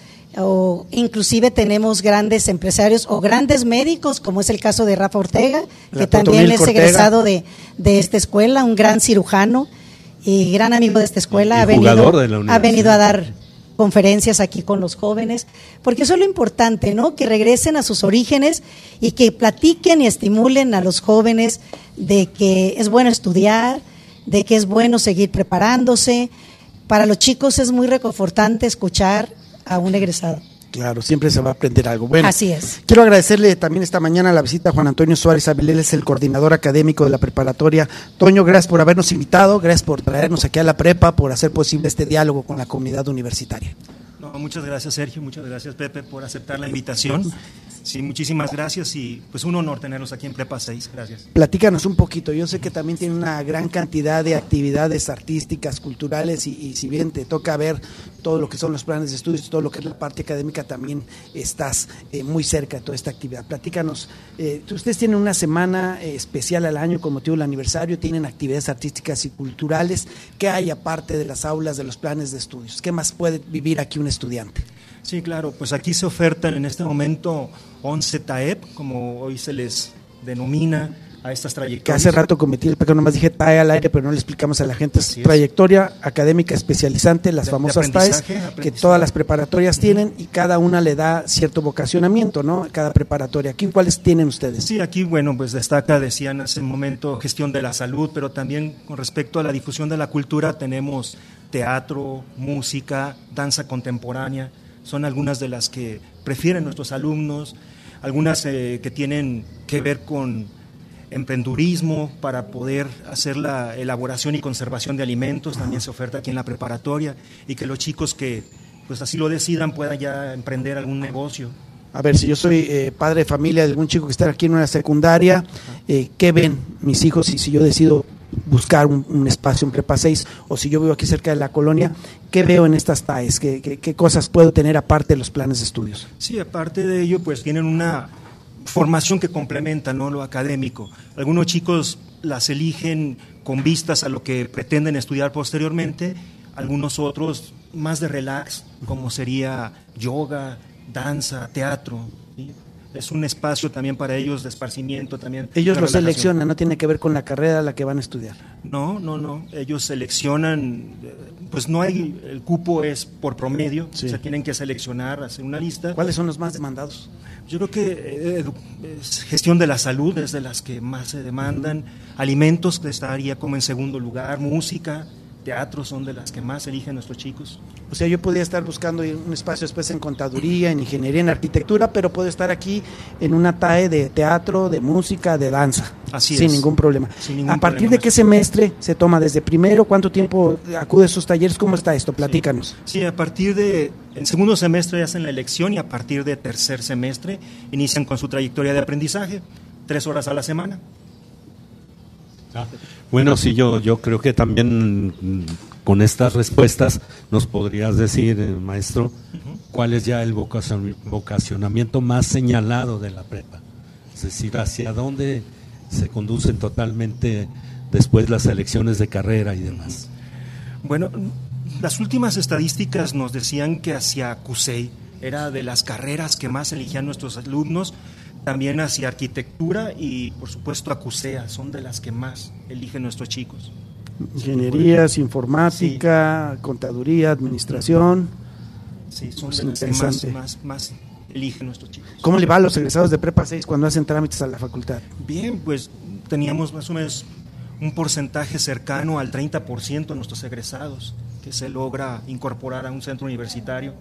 o inclusive tenemos grandes empresarios o grandes médicos, como es el caso de Rafa Ortega, que La también es Ortega. egresado de, de esta escuela, un gran cirujano y gran amigo de esta escuela, ha venido, de ha venido a dar conferencias aquí con los jóvenes, porque eso es lo importante, ¿no? Que regresen a sus orígenes y que platiquen y estimulen a los jóvenes de que es bueno estudiar, de que es bueno seguir preparándose. Para los chicos es muy reconfortante escuchar a un egresado. Claro, siempre se va a aprender algo. Bueno, así es. Quiero agradecerle también esta mañana la visita a Juan Antonio Suárez Avilés, es el coordinador académico de la preparatoria. Toño, gracias por habernos invitado, gracias por traernos aquí a la prepa, por hacer posible este diálogo con la comunidad universitaria. No, muchas gracias, Sergio, muchas gracias, Pepe, por aceptar la invitación. Sí, muchísimas gracias y pues un honor tenerlos aquí en Prepa seis, gracias. Platícanos un poquito, yo sé que también tiene una gran cantidad de actividades artísticas, culturales y, y si bien te toca ver todo lo que son los planes de estudios, todo lo que es la parte académica, también estás eh, muy cerca de toda esta actividad. Platícanos, eh, ustedes tienen una semana eh, especial al año con motivo del aniversario, tienen actividades artísticas y culturales, ¿qué hay aparte de las aulas, de los planes de estudios? ¿Qué más puede vivir aquí un estudiante? Sí, claro, pues aquí se ofertan en este momento once T A E P, como hoy se les denomina a estas trayectorias. Que hace rato cometí el pecado, nomás dije T A E al aire, pero no le explicamos a la gente, es trayectoria académica especializante, las de, famosas T A E S, que todas las preparatorias uh-huh. tienen y cada una le da cierto vocacionamiento, ¿no? Cada preparatoria. ¿Aquí cuáles tienen ustedes? Sí, aquí, bueno, pues destaca, decían hace un momento, gestión de la salud, pero también con respecto a la difusión de la cultura tenemos teatro, música, danza contemporánea. Son algunas de las que prefieren nuestros alumnos, algunas eh, que tienen que ver con emprendurismo para poder hacer la elaboración y conservación de alimentos, también se oferta aquí en la preparatoria, y que los chicos que pues así lo decidan puedan ya emprender algún negocio. A ver, si yo soy eh, padre de familia de algún chico que está aquí en una secundaria, eh, ¿qué ven mis hijos? Y si yo decido buscar un, un espacio en Prepa seis, o si yo vivo aquí cerca de la colonia, ¿qué veo en estas T A E S? ¿Qué, qué, qué cosas puedo tener aparte de los planes de estudios? Sí, aparte de ello, pues tienen una formación que complementa, ¿no?, lo académico. Algunos chicos las eligen con vistas a lo que pretenden estudiar posteriormente, algunos otros más de relax, como sería yoga, danza, teatro, ¿sí? Es un espacio también para ellos de esparcimiento también. Ellos lo seleccionan, no tiene que ver con la carrera a la que van a estudiar. No, no, no, ellos seleccionan, pues no hay, el cupo es por promedio, sí. O sea, tienen que seleccionar, hacer una lista. ¿Cuáles son los más demandados? Yo creo que eh, es gestión de la salud es de las que más se demandan, uh-huh. Alimentos que estaría como en segundo lugar, música, teatro son de las que más eligen nuestros chicos. O sea, yo podría estar buscando un espacio después en contaduría, en ingeniería, en arquitectura, pero puedo estar aquí en una T A E de teatro, de música, de danza. Así sin es. Ningún problema. Sin ningún ¿A partir problema. de qué semestre se toma? ¿Desde primero? ¿Cuánto tiempo acude a esos talleres? ¿Cómo está esto? Platícanos. Sí, sí, a partir de, en segundo semestre hacen la elección y a partir de tercer semestre inician con su trayectoria de aprendizaje, tres horas a la semana. Ah, bueno, sí, yo, yo creo que también con estas respuestas nos podrías decir, eh, maestro, uh-huh. cuál es ya el vocacion, vocacionamiento más señalado de la prepa. Es decir, hacia dónde se conducen totalmente después las elecciones de carrera y demás. Bueno, las últimas estadísticas nos decían que hacia CUSEI era de las carreras que más elegían nuestros alumnos, también hacia arquitectura y por supuesto a CUSEA, son de las que más eligen nuestros chicos. Ingenierías, informática, sí. Contaduría, administración. Sí, son de las que más, más, más eligen nuestros chicos. ¿Cómo le va a los egresados de Prepa seis cuando hacen trámites a la facultad? Bien, pues teníamos más o menos un porcentaje cercano al treinta por ciento de nuestros egresados que se logra incorporar a un centro universitario.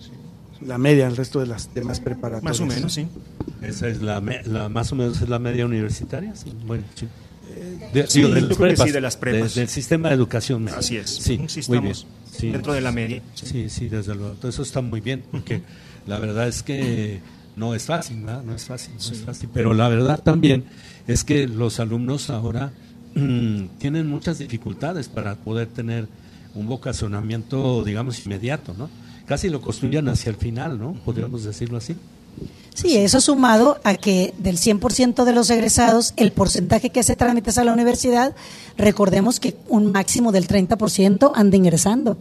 La media, el resto de las demás preparatorias. Más o menos, sí. Esa es la, la más o menos es la media universitaria, sí. Bueno, sí. De, sí, digo, de, las prepas, sí, de las prepas. De, del sistema de educación. Así es. Sí, sí muy bien. Sí. Dentro de la media. Sí, sí, sí, desde luego. Entonces eso está muy bien, porque uh-huh. la verdad es que no es fácil, ¿verdad? No es fácil, no sí. es fácil. Pero la verdad también es que los alumnos ahora mmm, tienen muchas dificultades para poder tener un vocacionamiento, digamos, inmediato, ¿no? Casi lo construyan hacia el final, ¿no? Podríamos decirlo así. Sí, eso sumado a que del cien por ciento de los egresados, el porcentaje que hace trámites a la universidad, recordemos que un máximo del treinta por ciento anda ingresando.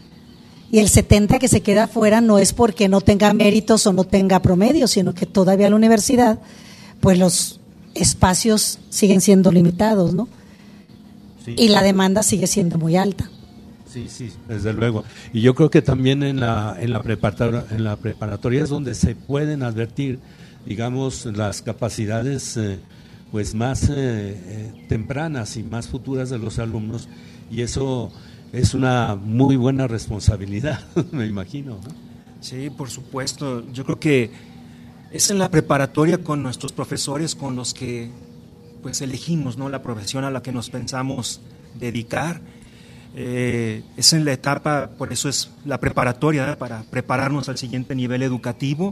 Y el setenta por ciento que se queda fuera no es porque no tenga méritos o no tenga promedio, sino que todavía la universidad, pues los espacios siguen siendo limitados, ¿no? Sí. Y la demanda sigue siendo muy alta. Sí, sí, desde luego. Y yo creo que también en la en la preparatoria, en la preparatoria es donde se pueden advertir, digamos, las capacidades eh, pues más eh, eh, tempranas y más futuras de los alumnos, y eso es una muy buena responsabilidad, me imagino, ¿no? Sí, por supuesto. Yo creo que es en la preparatoria con nuestros profesores con los que pues elegimos, ¿no?, la profesión a la que nos pensamos dedicar. Eh, es en la etapa, por eso es la preparatoria, ¿eh? Para prepararnos al siguiente nivel educativo.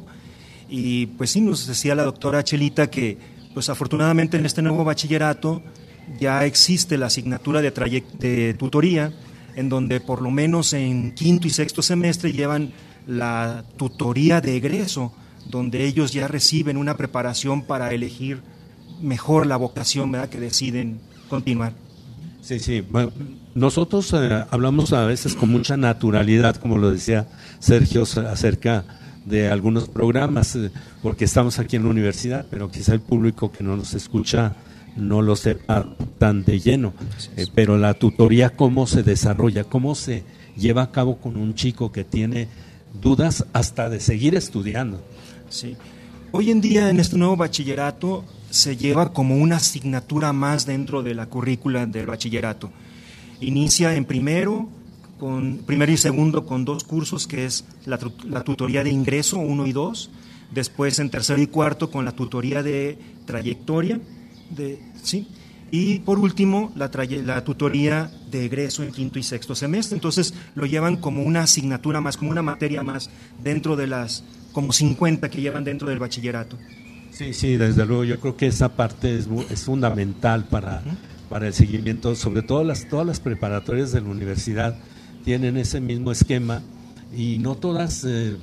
Y pues sí, nos decía la doctora Chelita que pues afortunadamente en este nuevo bachillerato ya existe la asignatura de, trayect- de tutoría, en donde por lo menos en quinto y sexto semestre llevan la tutoría de egreso, donde ellos ya reciben una preparación para elegir mejor la vocación, ¿verdad?, que deciden continuar. Sí, sí. Bueno, nosotros eh, hablamos a veces con mucha naturalidad, como lo decía Sergio, acerca de algunos programas, eh, porque estamos aquí en la universidad, pero quizá el público que no nos escucha no lo sepa tan de lleno. Eh, pero la tutoría, ¿cómo se desarrolla? ¿Cómo se lleva a cabo con un chico que tiene dudas hasta de seguir estudiando? Sí. Hoy en día en este nuevo bachillerato se lleva como una asignatura más dentro de la currícula del bachillerato. Inicia en primero, con primero y segundo con dos cursos, que es la, la tutoría de ingreso uno y dos, después en tercero y cuarto con la tutoría de trayectoria, de, ¿sí? y por último la, traye, la tutoría de egreso en quinto y sexto semestre. Entonces lo llevan como una asignatura más, como una materia más dentro de las como cincuenta que llevan dentro del bachillerato. Sí, sí, desde luego, yo creo que esa parte es, es fundamental para, uh-huh. para el seguimiento, sobre todo las, todas las preparatorias de la universidad tienen ese mismo esquema y no todas eh,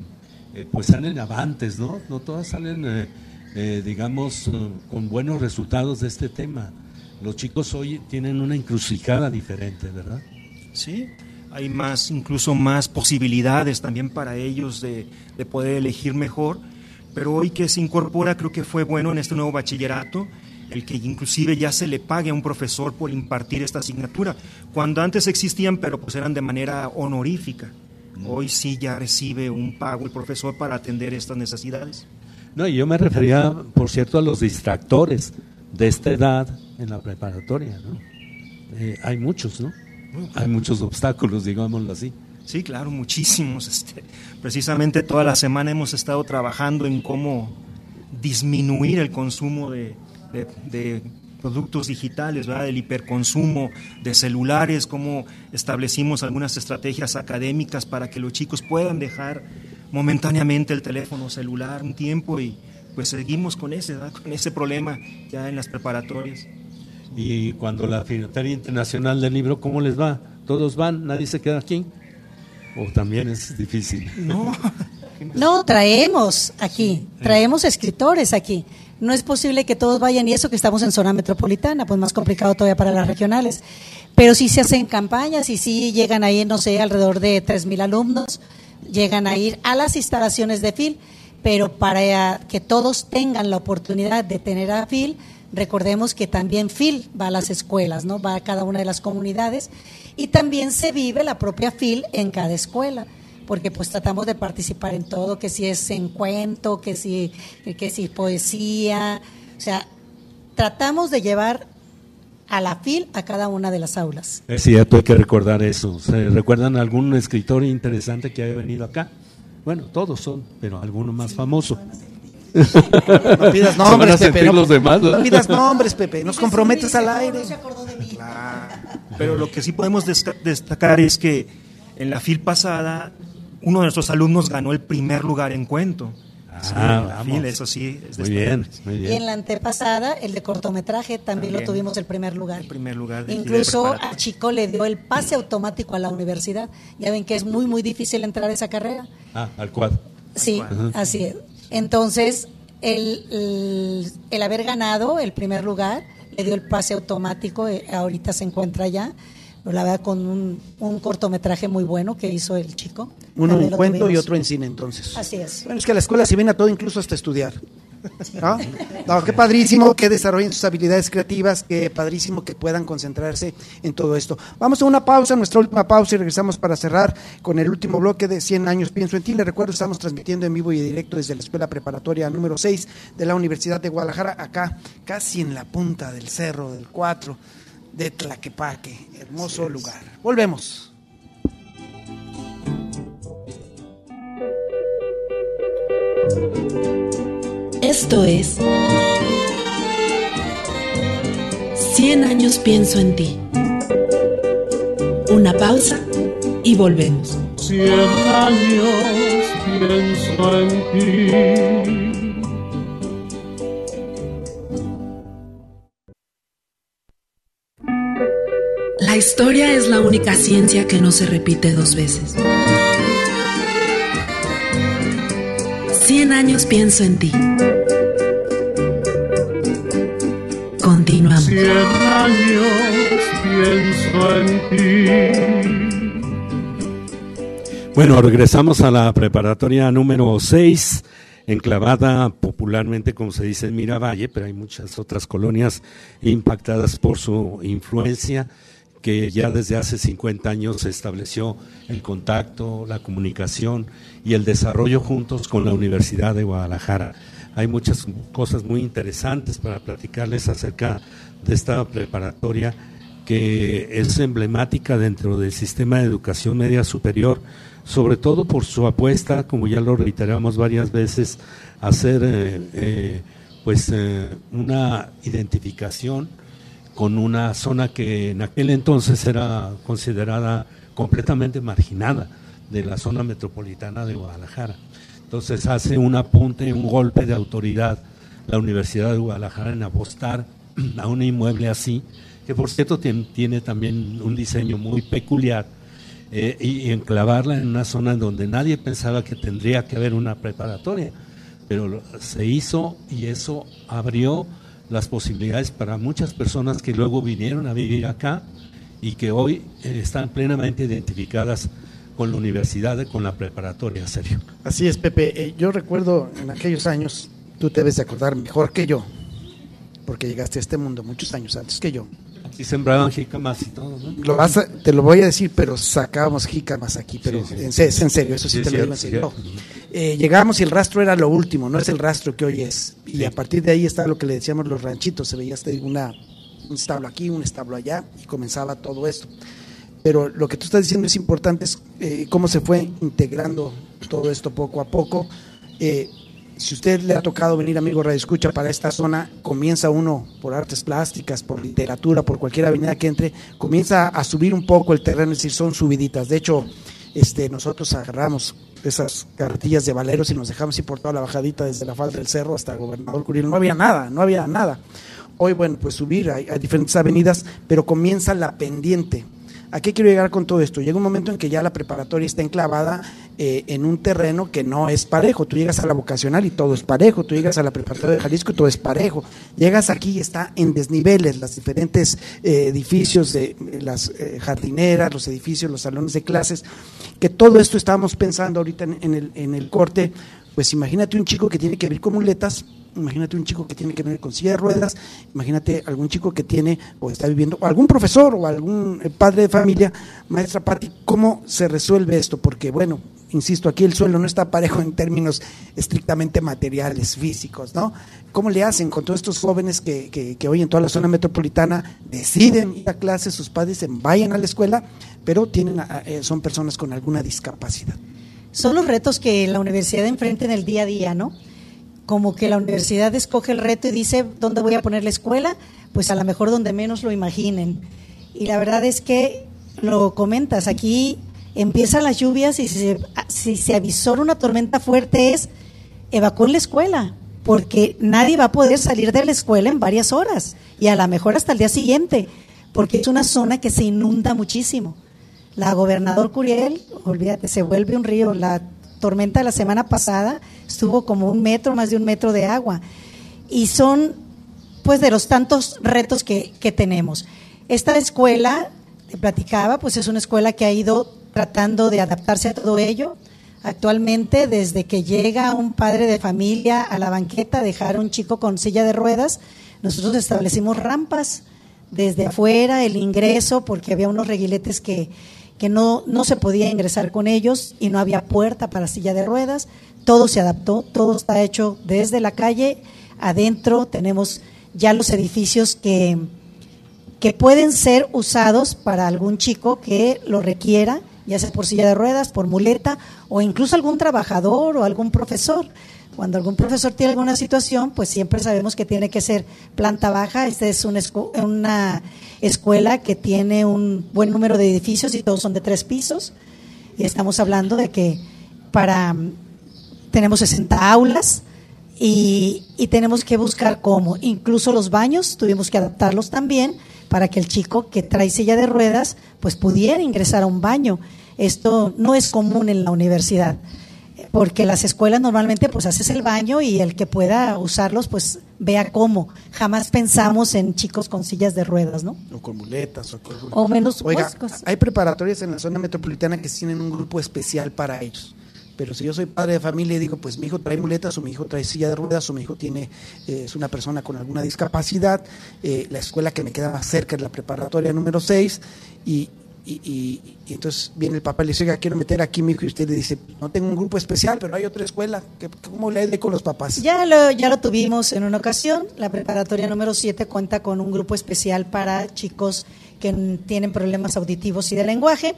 eh, pues salen avantes, ¿no? No todas salen, eh, eh, digamos, eh, con buenos resultados de este tema. Los chicos hoy tienen una encrucijada diferente, ¿verdad? Sí, hay más, incluso más posibilidades también para ellos de, de poder elegir mejor. Pero hoy que se incorpora, creo que fue bueno en este nuevo bachillerato, el que inclusive ya se le pague a un profesor por impartir esta asignatura, cuando antes existían, pero pues eran de manera honorífica. Hoy sí ya recibe un pago el profesor para atender estas necesidades. No, y yo me refería, por cierto, a los distractores de esta edad en la preparatoria, ¿no? Eh, hay muchos, ¿no? Hay muchos obstáculos, digámoslo así. Sí, claro, muchísimos. Este, precisamente toda la semana hemos estado trabajando en cómo disminuir el consumo de, de, de productos digitales, ¿verdad?, del hiperconsumo de celulares, cómo establecimos algunas estrategias académicas para que los chicos puedan dejar momentáneamente el teléfono celular un tiempo, y pues seguimos con ese, ¿verdad?, con ese problema ya en las preparatorias. Y cuando la Feria Internacional del Libro, ¿cómo les va? ¿Todos van? ¿Nadie se queda aquí? ¿O también es difícil? No, no, traemos aquí, traemos escritores aquí. No es posible que todos vayan, y eso que estamos en zona metropolitana, pues más complicado todavía para las regionales. Pero sí se hacen campañas y sí llegan a ir, no sé, alrededor de tres mil alumnos, llegan a ir a las instalaciones de F I L, pero para que todos tengan la oportunidad de tener a F I L, recordemos que también F I L va a las escuelas, ¿no? Va a cada una de las comunidades, y también se vive la propia F I L en cada escuela, porque pues tratamos de participar en todo, que si es en cuento, que si, que si poesía, o sea, tratamos de llevar a la F I L a cada una de las aulas. Es cierto, hay que recordar eso. ¿Se recuerdan algún escritor interesante que haya venido acá? Bueno, todos son, pero alguno más famoso. No pidas nombres, Pepe. No, los demás, ¿no? no pidas nombres, Pepe. Nos comprometes al aire. No se acordó de mí. Claro. Pero lo que sí podemos destacar es que en la F I L pasada, uno de nuestros alumnos ganó el primer lugar en cuento. Ah, sí, la vamos. F I L, eso sí. Es Muy bien, muy bien. Y en la antepasada, el de cortometraje, también, también lo tuvimos el primer lugar. El primer lugar. De, Incluso de al chico le dio el pase automático a la universidad. Ya ven que es muy, muy difícil entrar a esa carrera. Ah, al cuadro. Sí, Ajá. así es. Entonces, el, el, el haber ganado el primer lugar le dio el pase automático, eh, ahorita se encuentra allá, pero la verdad con un, un cortometraje muy bueno que hizo el chico. Uno También en lo cuento tuvimos. y otro en cine, entonces. Así es. Bueno, es que a la escuela se viene a todo, incluso hasta estudiar. ¿No? No, qué padrísimo que desarrollen sus habilidades creativas, qué padrísimo que puedan concentrarse en todo esto. Vamos a una pausa, nuestra última pausa, y regresamos para cerrar con el último bloque de cien años Pienso en Ti. Les recuerdo, estamos transmitiendo en vivo y en directo desde la Escuela Preparatoria número seis de la Universidad de Guadalajara, acá casi en la punta del cerro del cuatro de Tlaquepaque, hermoso lugar. Volvemos. Esto es cien años Pienso en Ti. Una pausa y volvemos. Cien años pienso en ti. La historia es la única ciencia que no se repite dos veces. Cien años Pienso en Ti. Continuamos. Cien años pienso en ti. Bueno, regresamos a la preparatoria número seis, enclavada popularmente, como se dice, en Miravalle, pero hay muchas otras colonias impactadas por su influencia, que ya desde hace cincuenta años se estableció el contacto, la comunicación y el desarrollo juntos con la Universidad de Guadalajara. Hay muchas cosas muy interesantes para platicarles acerca de esta preparatoria, que es emblemática dentro del sistema de educación media superior, sobre todo por su apuesta, como ya lo reiteramos varias veces, a hacer eh, eh, pues eh, una identificación con una zona que en aquel entonces era considerada completamente marginada de la zona metropolitana de Guadalajara. Entonces hace un apunte, un golpe de autoridad la Universidad de Guadalajara en apostar a un inmueble así, que por cierto tiene, tiene también un diseño muy peculiar, eh, y, y enclavarla en una zona en donde nadie pensaba que tendría que haber una preparatoria, pero lo, se hizo, y eso abrió las posibilidades para muchas personas que luego vinieron a vivir acá y que hoy eh, están plenamente identificadas con la universidad, con la preparatoria, Sergio. Así es, Pepe. Eh, yo recuerdo en aquellos años, tú te debes de acordar mejor que yo, porque llegaste a este mundo muchos años antes que yo. Y sembraban jícamas y todo, ¿no? Lo vas a, te lo voy a decir, pero sacábamos jícamas aquí, pero Sí, sí. En, es en serio, eso sí, Sí, te sí, lo digo en sí, serio. sí. No. Eh, llegamos y el rastro era lo último, no es el rastro que hoy es. Y Sí. a partir de ahí está lo que le decíamos los ranchitos, se veía hasta una, un establo aquí, un establo allá, y comenzaba todo esto. Pero lo que tú estás diciendo es importante, es eh, cómo se fue integrando todo esto poco a poco. Eh, si usted le ha tocado venir, amigo Radio Escucha, para esta zona, comienza uno por artes plásticas, por literatura, por cualquier avenida que entre, comienza a subir un poco el terreno, es decir, son subiditas. De hecho, este, nosotros agarramos esas carretillas de valeros y nos dejamos ir por toda la bajadita desde la falda del cerro hasta Gobernador Curiel. No había nada, no había nada. Hoy, bueno, pues subir, hay, hay diferentes avenidas, pero comienza la pendiente. ¿A qué quiero llegar con todo esto? Llega un momento en que ya la preparatoria está enclavada eh, en un terreno que no es parejo. Tú llegas a la vocacional y todo es parejo. Tú llegas a la preparatoria de Jalisco y todo es parejo. Llegas aquí y está en desniveles, los diferentes eh, edificios, de las eh, jardineras, los edificios, los salones de clases, que todo esto estábamos pensando ahorita en, en, el, en el corte. Pues imagínate un chico que tiene que vivir con muletas imagínate un chico que tiene que venir con silla de ruedas, imagínate algún chico que tiene o está viviendo, o algún profesor o algún padre de familia. Maestra Patti, ¿cómo se resuelve esto? Porque bueno, insisto, aquí el suelo no está parejo en términos estrictamente materiales, físicos, ¿no? ¿Cómo le hacen con todos estos jóvenes que, que, que hoy en toda la zona metropolitana deciden ir a clases, sus padres dicen vayan a la escuela, pero tienen eh, son personas con alguna discapacidad? Son los retos que la universidad enfrenta en el día a día, ¿no? Como que la universidad escoge el reto y dice, ¿dónde voy a poner la escuela? Pues a lo mejor donde menos lo imaginen. Y la verdad es que, lo comentas, aquí empiezan las lluvias y si se, si se avisora una tormenta fuerte es evacúen la escuela, porque nadie va a poder salir de la escuela en varias horas y a lo mejor hasta el día siguiente, porque es una zona que se inunda muchísimo. La Gobernador Curiel, olvídate, se vuelve un río. La tormenta de la semana pasada estuvo como un metro, más de un metro de agua. Y son, pues, de los tantos retos que, que tenemos. Esta escuela, te platicaba, pues es una escuela que ha ido tratando de adaptarse a todo ello. Actualmente, desde que llega un padre de familia a la banqueta a dejar a un chico con silla de ruedas, nosotros establecimos rampas desde afuera, el ingreso, porque había unos reguiletes que que no, no se podía ingresar con ellos y no había puerta para silla de ruedas. Todo se adaptó, todo está hecho desde la calle, adentro tenemos ya los edificios que, que pueden ser usados para algún chico que lo requiera, ya sea por silla de ruedas, por muleta, o incluso algún trabajador o algún profesor. Cuando algún profesor tiene alguna situación, pues siempre sabemos que tiene que ser planta baja. Esta es una, escu- una escuela que tiene un buen número de edificios y todos son de tres pisos. Y estamos hablando de que para tenemos sesenta aulas y, y tenemos que buscar cómo. Incluso los baños tuvimos que adaptarlos también para que el chico que trae silla de ruedas pues pudiera ingresar a un baño. Esto no es común en la universidad, porque las escuelas normalmente pues haces el baño y el que pueda usarlos pues vea cómo. Jamás pensamos en chicos con sillas de ruedas, ¿no? O con muletas. O, con... o menos. Oiga, cosas. Hay preparatorias en la zona metropolitana que tienen un grupo especial para ellos. Pero si yo soy padre de familia y digo, pues mi hijo trae muletas o mi hijo trae silla de ruedas o mi hijo tiene eh, es una persona con alguna discapacidad, eh, la escuela que me queda más cerca es la preparatoria número seis y Y, y, y entonces viene el papá y le dice, oiga, quiero meter aquí mi hijo, y usted le dice, no tengo un grupo especial, pero hay otra escuela. ¿Cómo le ha ido con los papás? Ya lo, ya lo tuvimos en una ocasión. La preparatoria número siete cuenta con un grupo especial para chicos que tienen problemas auditivos y de lenguaje,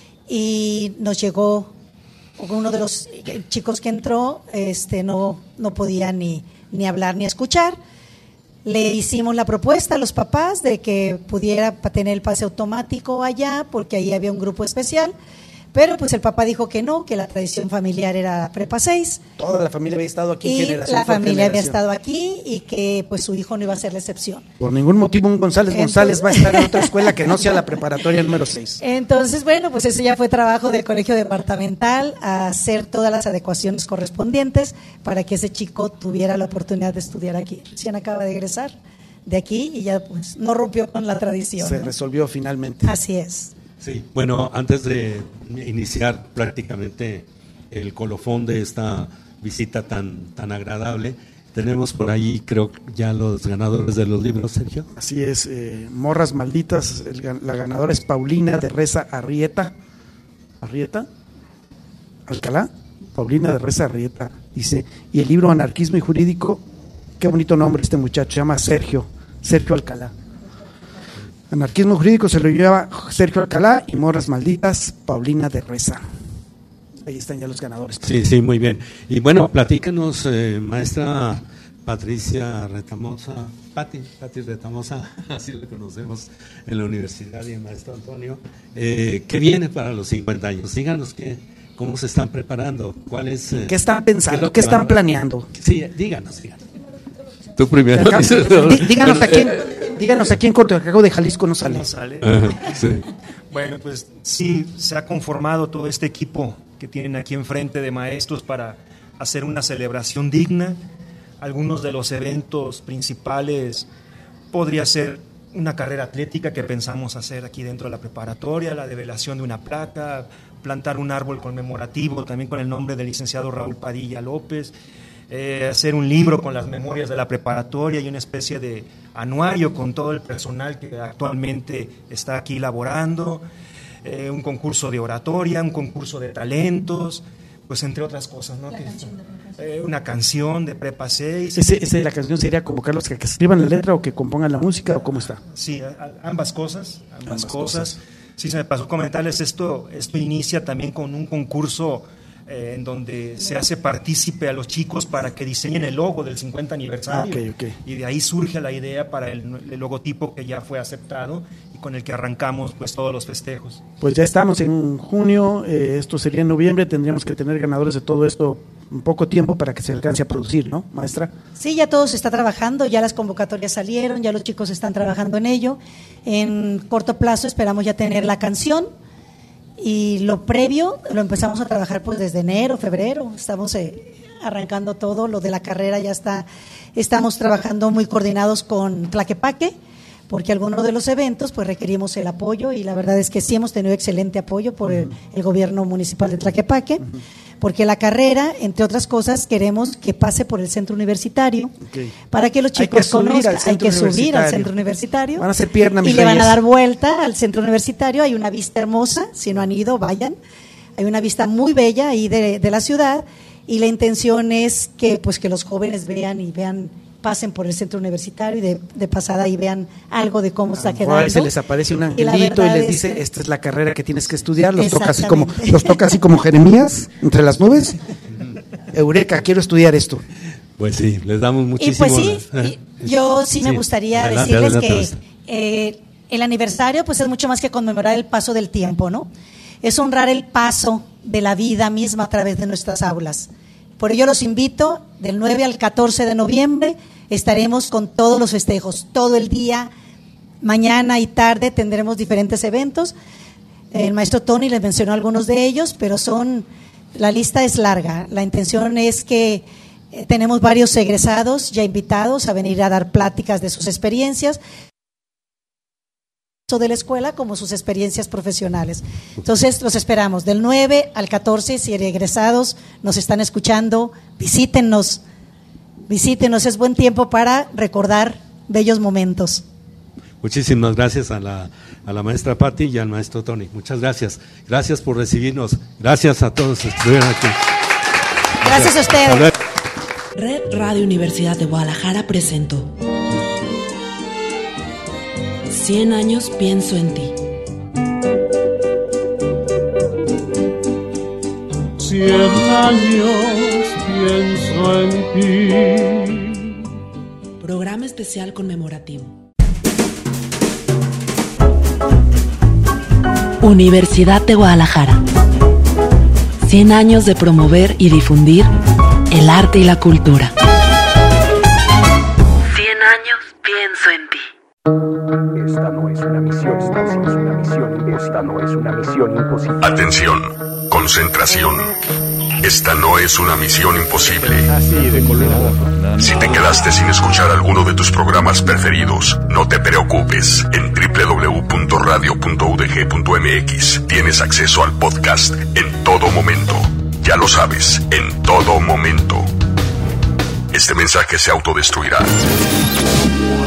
y nos llegó uno de los chicos que entró, este no, no podía ni, ni hablar ni escuchar. Le hicimos la propuesta a los papás de que pudiera tener el pase automático allá, porque ahí había un grupo especial, pero pues el papá dijo que no, que la tradición familiar era prepa seis. Toda la familia había estado aquí. Y generación la familia generación. había estado aquí y que pues su hijo no iba a ser la excepción. Por ningún motivo un González Entonces, González va a estar en otra escuela que no sea la preparatoria número seis. Entonces, bueno, pues eso ya fue trabajo del colegio departamental, a hacer todas las adecuaciones correspondientes para que ese chico tuviera la oportunidad de estudiar aquí. Recién acaba de egresar de aquí y ya pues no rompió con la tradición. Se ¿no? resolvió finalmente. Así es. Sí, bueno, antes de iniciar prácticamente el colofón de esta visita tan, tan agradable, tenemos por ahí, creo, ya los ganadores de los libros, Sergio. Así es, eh, Morras Malditas, el, la ganadora es Paulina de Reza Arrieta. ¿Arrieta? ¿Alcalá? Paulina de Reza Arrieta, dice, y el libro Anarquismo y Jurídico, qué bonito nombre este muchacho, se llama Sergio, Sergio Alcalá. Anarquismo Jurídico se lo lleva Sergio Alcalá y Morras Malditas, Paulina de Reza. Ahí están ya los ganadores. Sí, sí, muy bien. Y bueno, platícanos, eh, maestra Patricia Retamosa, Pati, Pati Retamosa, así lo conocemos en la universidad, y el maestro Antonio, eh, ¿qué viene para los cincuenta años? Díganos qué, cómo se están preparando, cuál es... Eh, ¿Qué están pensando? ¿Qué, ¿Qué están planeando? Sí, díganos, díganos. Tú primero. Dí, díganos a quién, díganos a quién Cortejo de Jalisco no sale. No sale. Ajá, sí. Bueno, pues sí, se ha conformado todo este equipo que tienen aquí enfrente de maestros para hacer una celebración digna. Algunos de los eventos principales podría ser una carrera atlética que pensamos hacer aquí dentro de la preparatoria, la develación de una placa, plantar un árbol conmemorativo también con el nombre del licenciado Raúl Padilla López. eh, hacer un libro con las memorias de la preparatoria y una especie de anuario con todo el personal que actualmente está aquí laborando, eh, un concurso de oratoria, un concurso de talentos, pues entre otras cosas, ¿no? Que, eh, una canción de Prepa seis. ¿Ese, ese, ¿La canción sería convocarlos a que escriban la letra o que compongan la música o cómo está? Sí, a, a, ambas cosas, ambas, ambas cosas. cosas. Sí, se me pasó comentarles, esto, esto inicia también con un concurso eh, en donde se hace partícipe a los chicos para que diseñen el logo del cincuenta aniversario. Ah, okay, okay. Y de ahí surge la idea para el, el logotipo que ya fue aceptado y con el que arrancamos pues todos los festejos. Pues ya estamos en junio, eh, esto sería en noviembre, tendríamos que tener ganadores de todo esto en poco tiempo para que se alcance a producir, ¿no, maestra? Sí, ya todo se está trabajando, ya las convocatorias salieron, ya los chicos están trabajando en ello. En corto plazo esperamos ya tener la canción. Y lo previo lo empezamos a trabajar pues desde enero, febrero, estamos eh, arrancando todo, lo de la carrera ya está, estamos trabajando muy coordinados con Tlaquepaque, porque algunos de los eventos pues requerimos el apoyo y la verdad es que sí hemos tenido excelente apoyo por el, el gobierno municipal de Tlaquepaque, porque la carrera, entre otras cosas, queremos que pase por el centro universitario, okay, para que los chicos conozcan, hay que subir al centro universitario, van a hacer pierna, y le van a dar vuelta al centro universitario, hay una vista hermosa, si no han ido, vayan, hay una vista muy bella ahí de, de la ciudad, y la intención es que pues que los jóvenes vean y vean, pasen por el centro universitario y de, de pasada y vean algo de cómo está quedando. A se les aparece un angelito y, y les dice, esta es la carrera que tienes que estudiar, los toca así como, los toca así como Jeremías, entre las nubes. Eureka, quiero estudiar esto. Pues sí, les damos muchísimo. Y pues sí, y yo sí, sí me gustaría adelante, decirles adelante, que eh, el aniversario pues es mucho más que conmemorar el paso del tiempo, ¿no? Es honrar el paso de la vida misma a través de nuestras aulas. Por ello los invito, del nueve al catorce de noviembre estaremos con todos los festejos, todo el día, mañana y tarde tendremos diferentes eventos. El maestro Tony les mencionó algunos de ellos, pero son, la lista es larga. La intención es que eh, tenemos varios egresados ya invitados a venir a dar pláticas de sus experiencias de la escuela como sus experiencias profesionales. Entonces los esperamos del nueve al catorce, si egresados nos están escuchando, visítennos, visítenos, es buen tiempo para recordar bellos momentos. Muchísimas gracias a la, a la maestra Patti y al maestro Tony, muchas gracias, gracias por recibirnos, gracias a todos que estuvieron aquí. Gracias, gracias a ustedes. Red Radio Universidad de Guadalajara presentó cien años pienso en ti. Cien años pienso en ti. Programa especial conmemorativo. Universidad de Guadalajara. cien años de promover y difundir el arte y la cultura. cien años pienso en ti. Esta no es una misión, esta es una misión, esta no es una misión imposible. Atención, concentración. Esta no es una misión imposible. Si te quedaste sin escuchar alguno de tus programas preferidos, no te preocupes. En doble u doble u doble u punto radio punto u d g punto m x tienes acceso al podcast en todo momento. Ya lo sabes, en todo momento. Este mensaje se autodestruirá.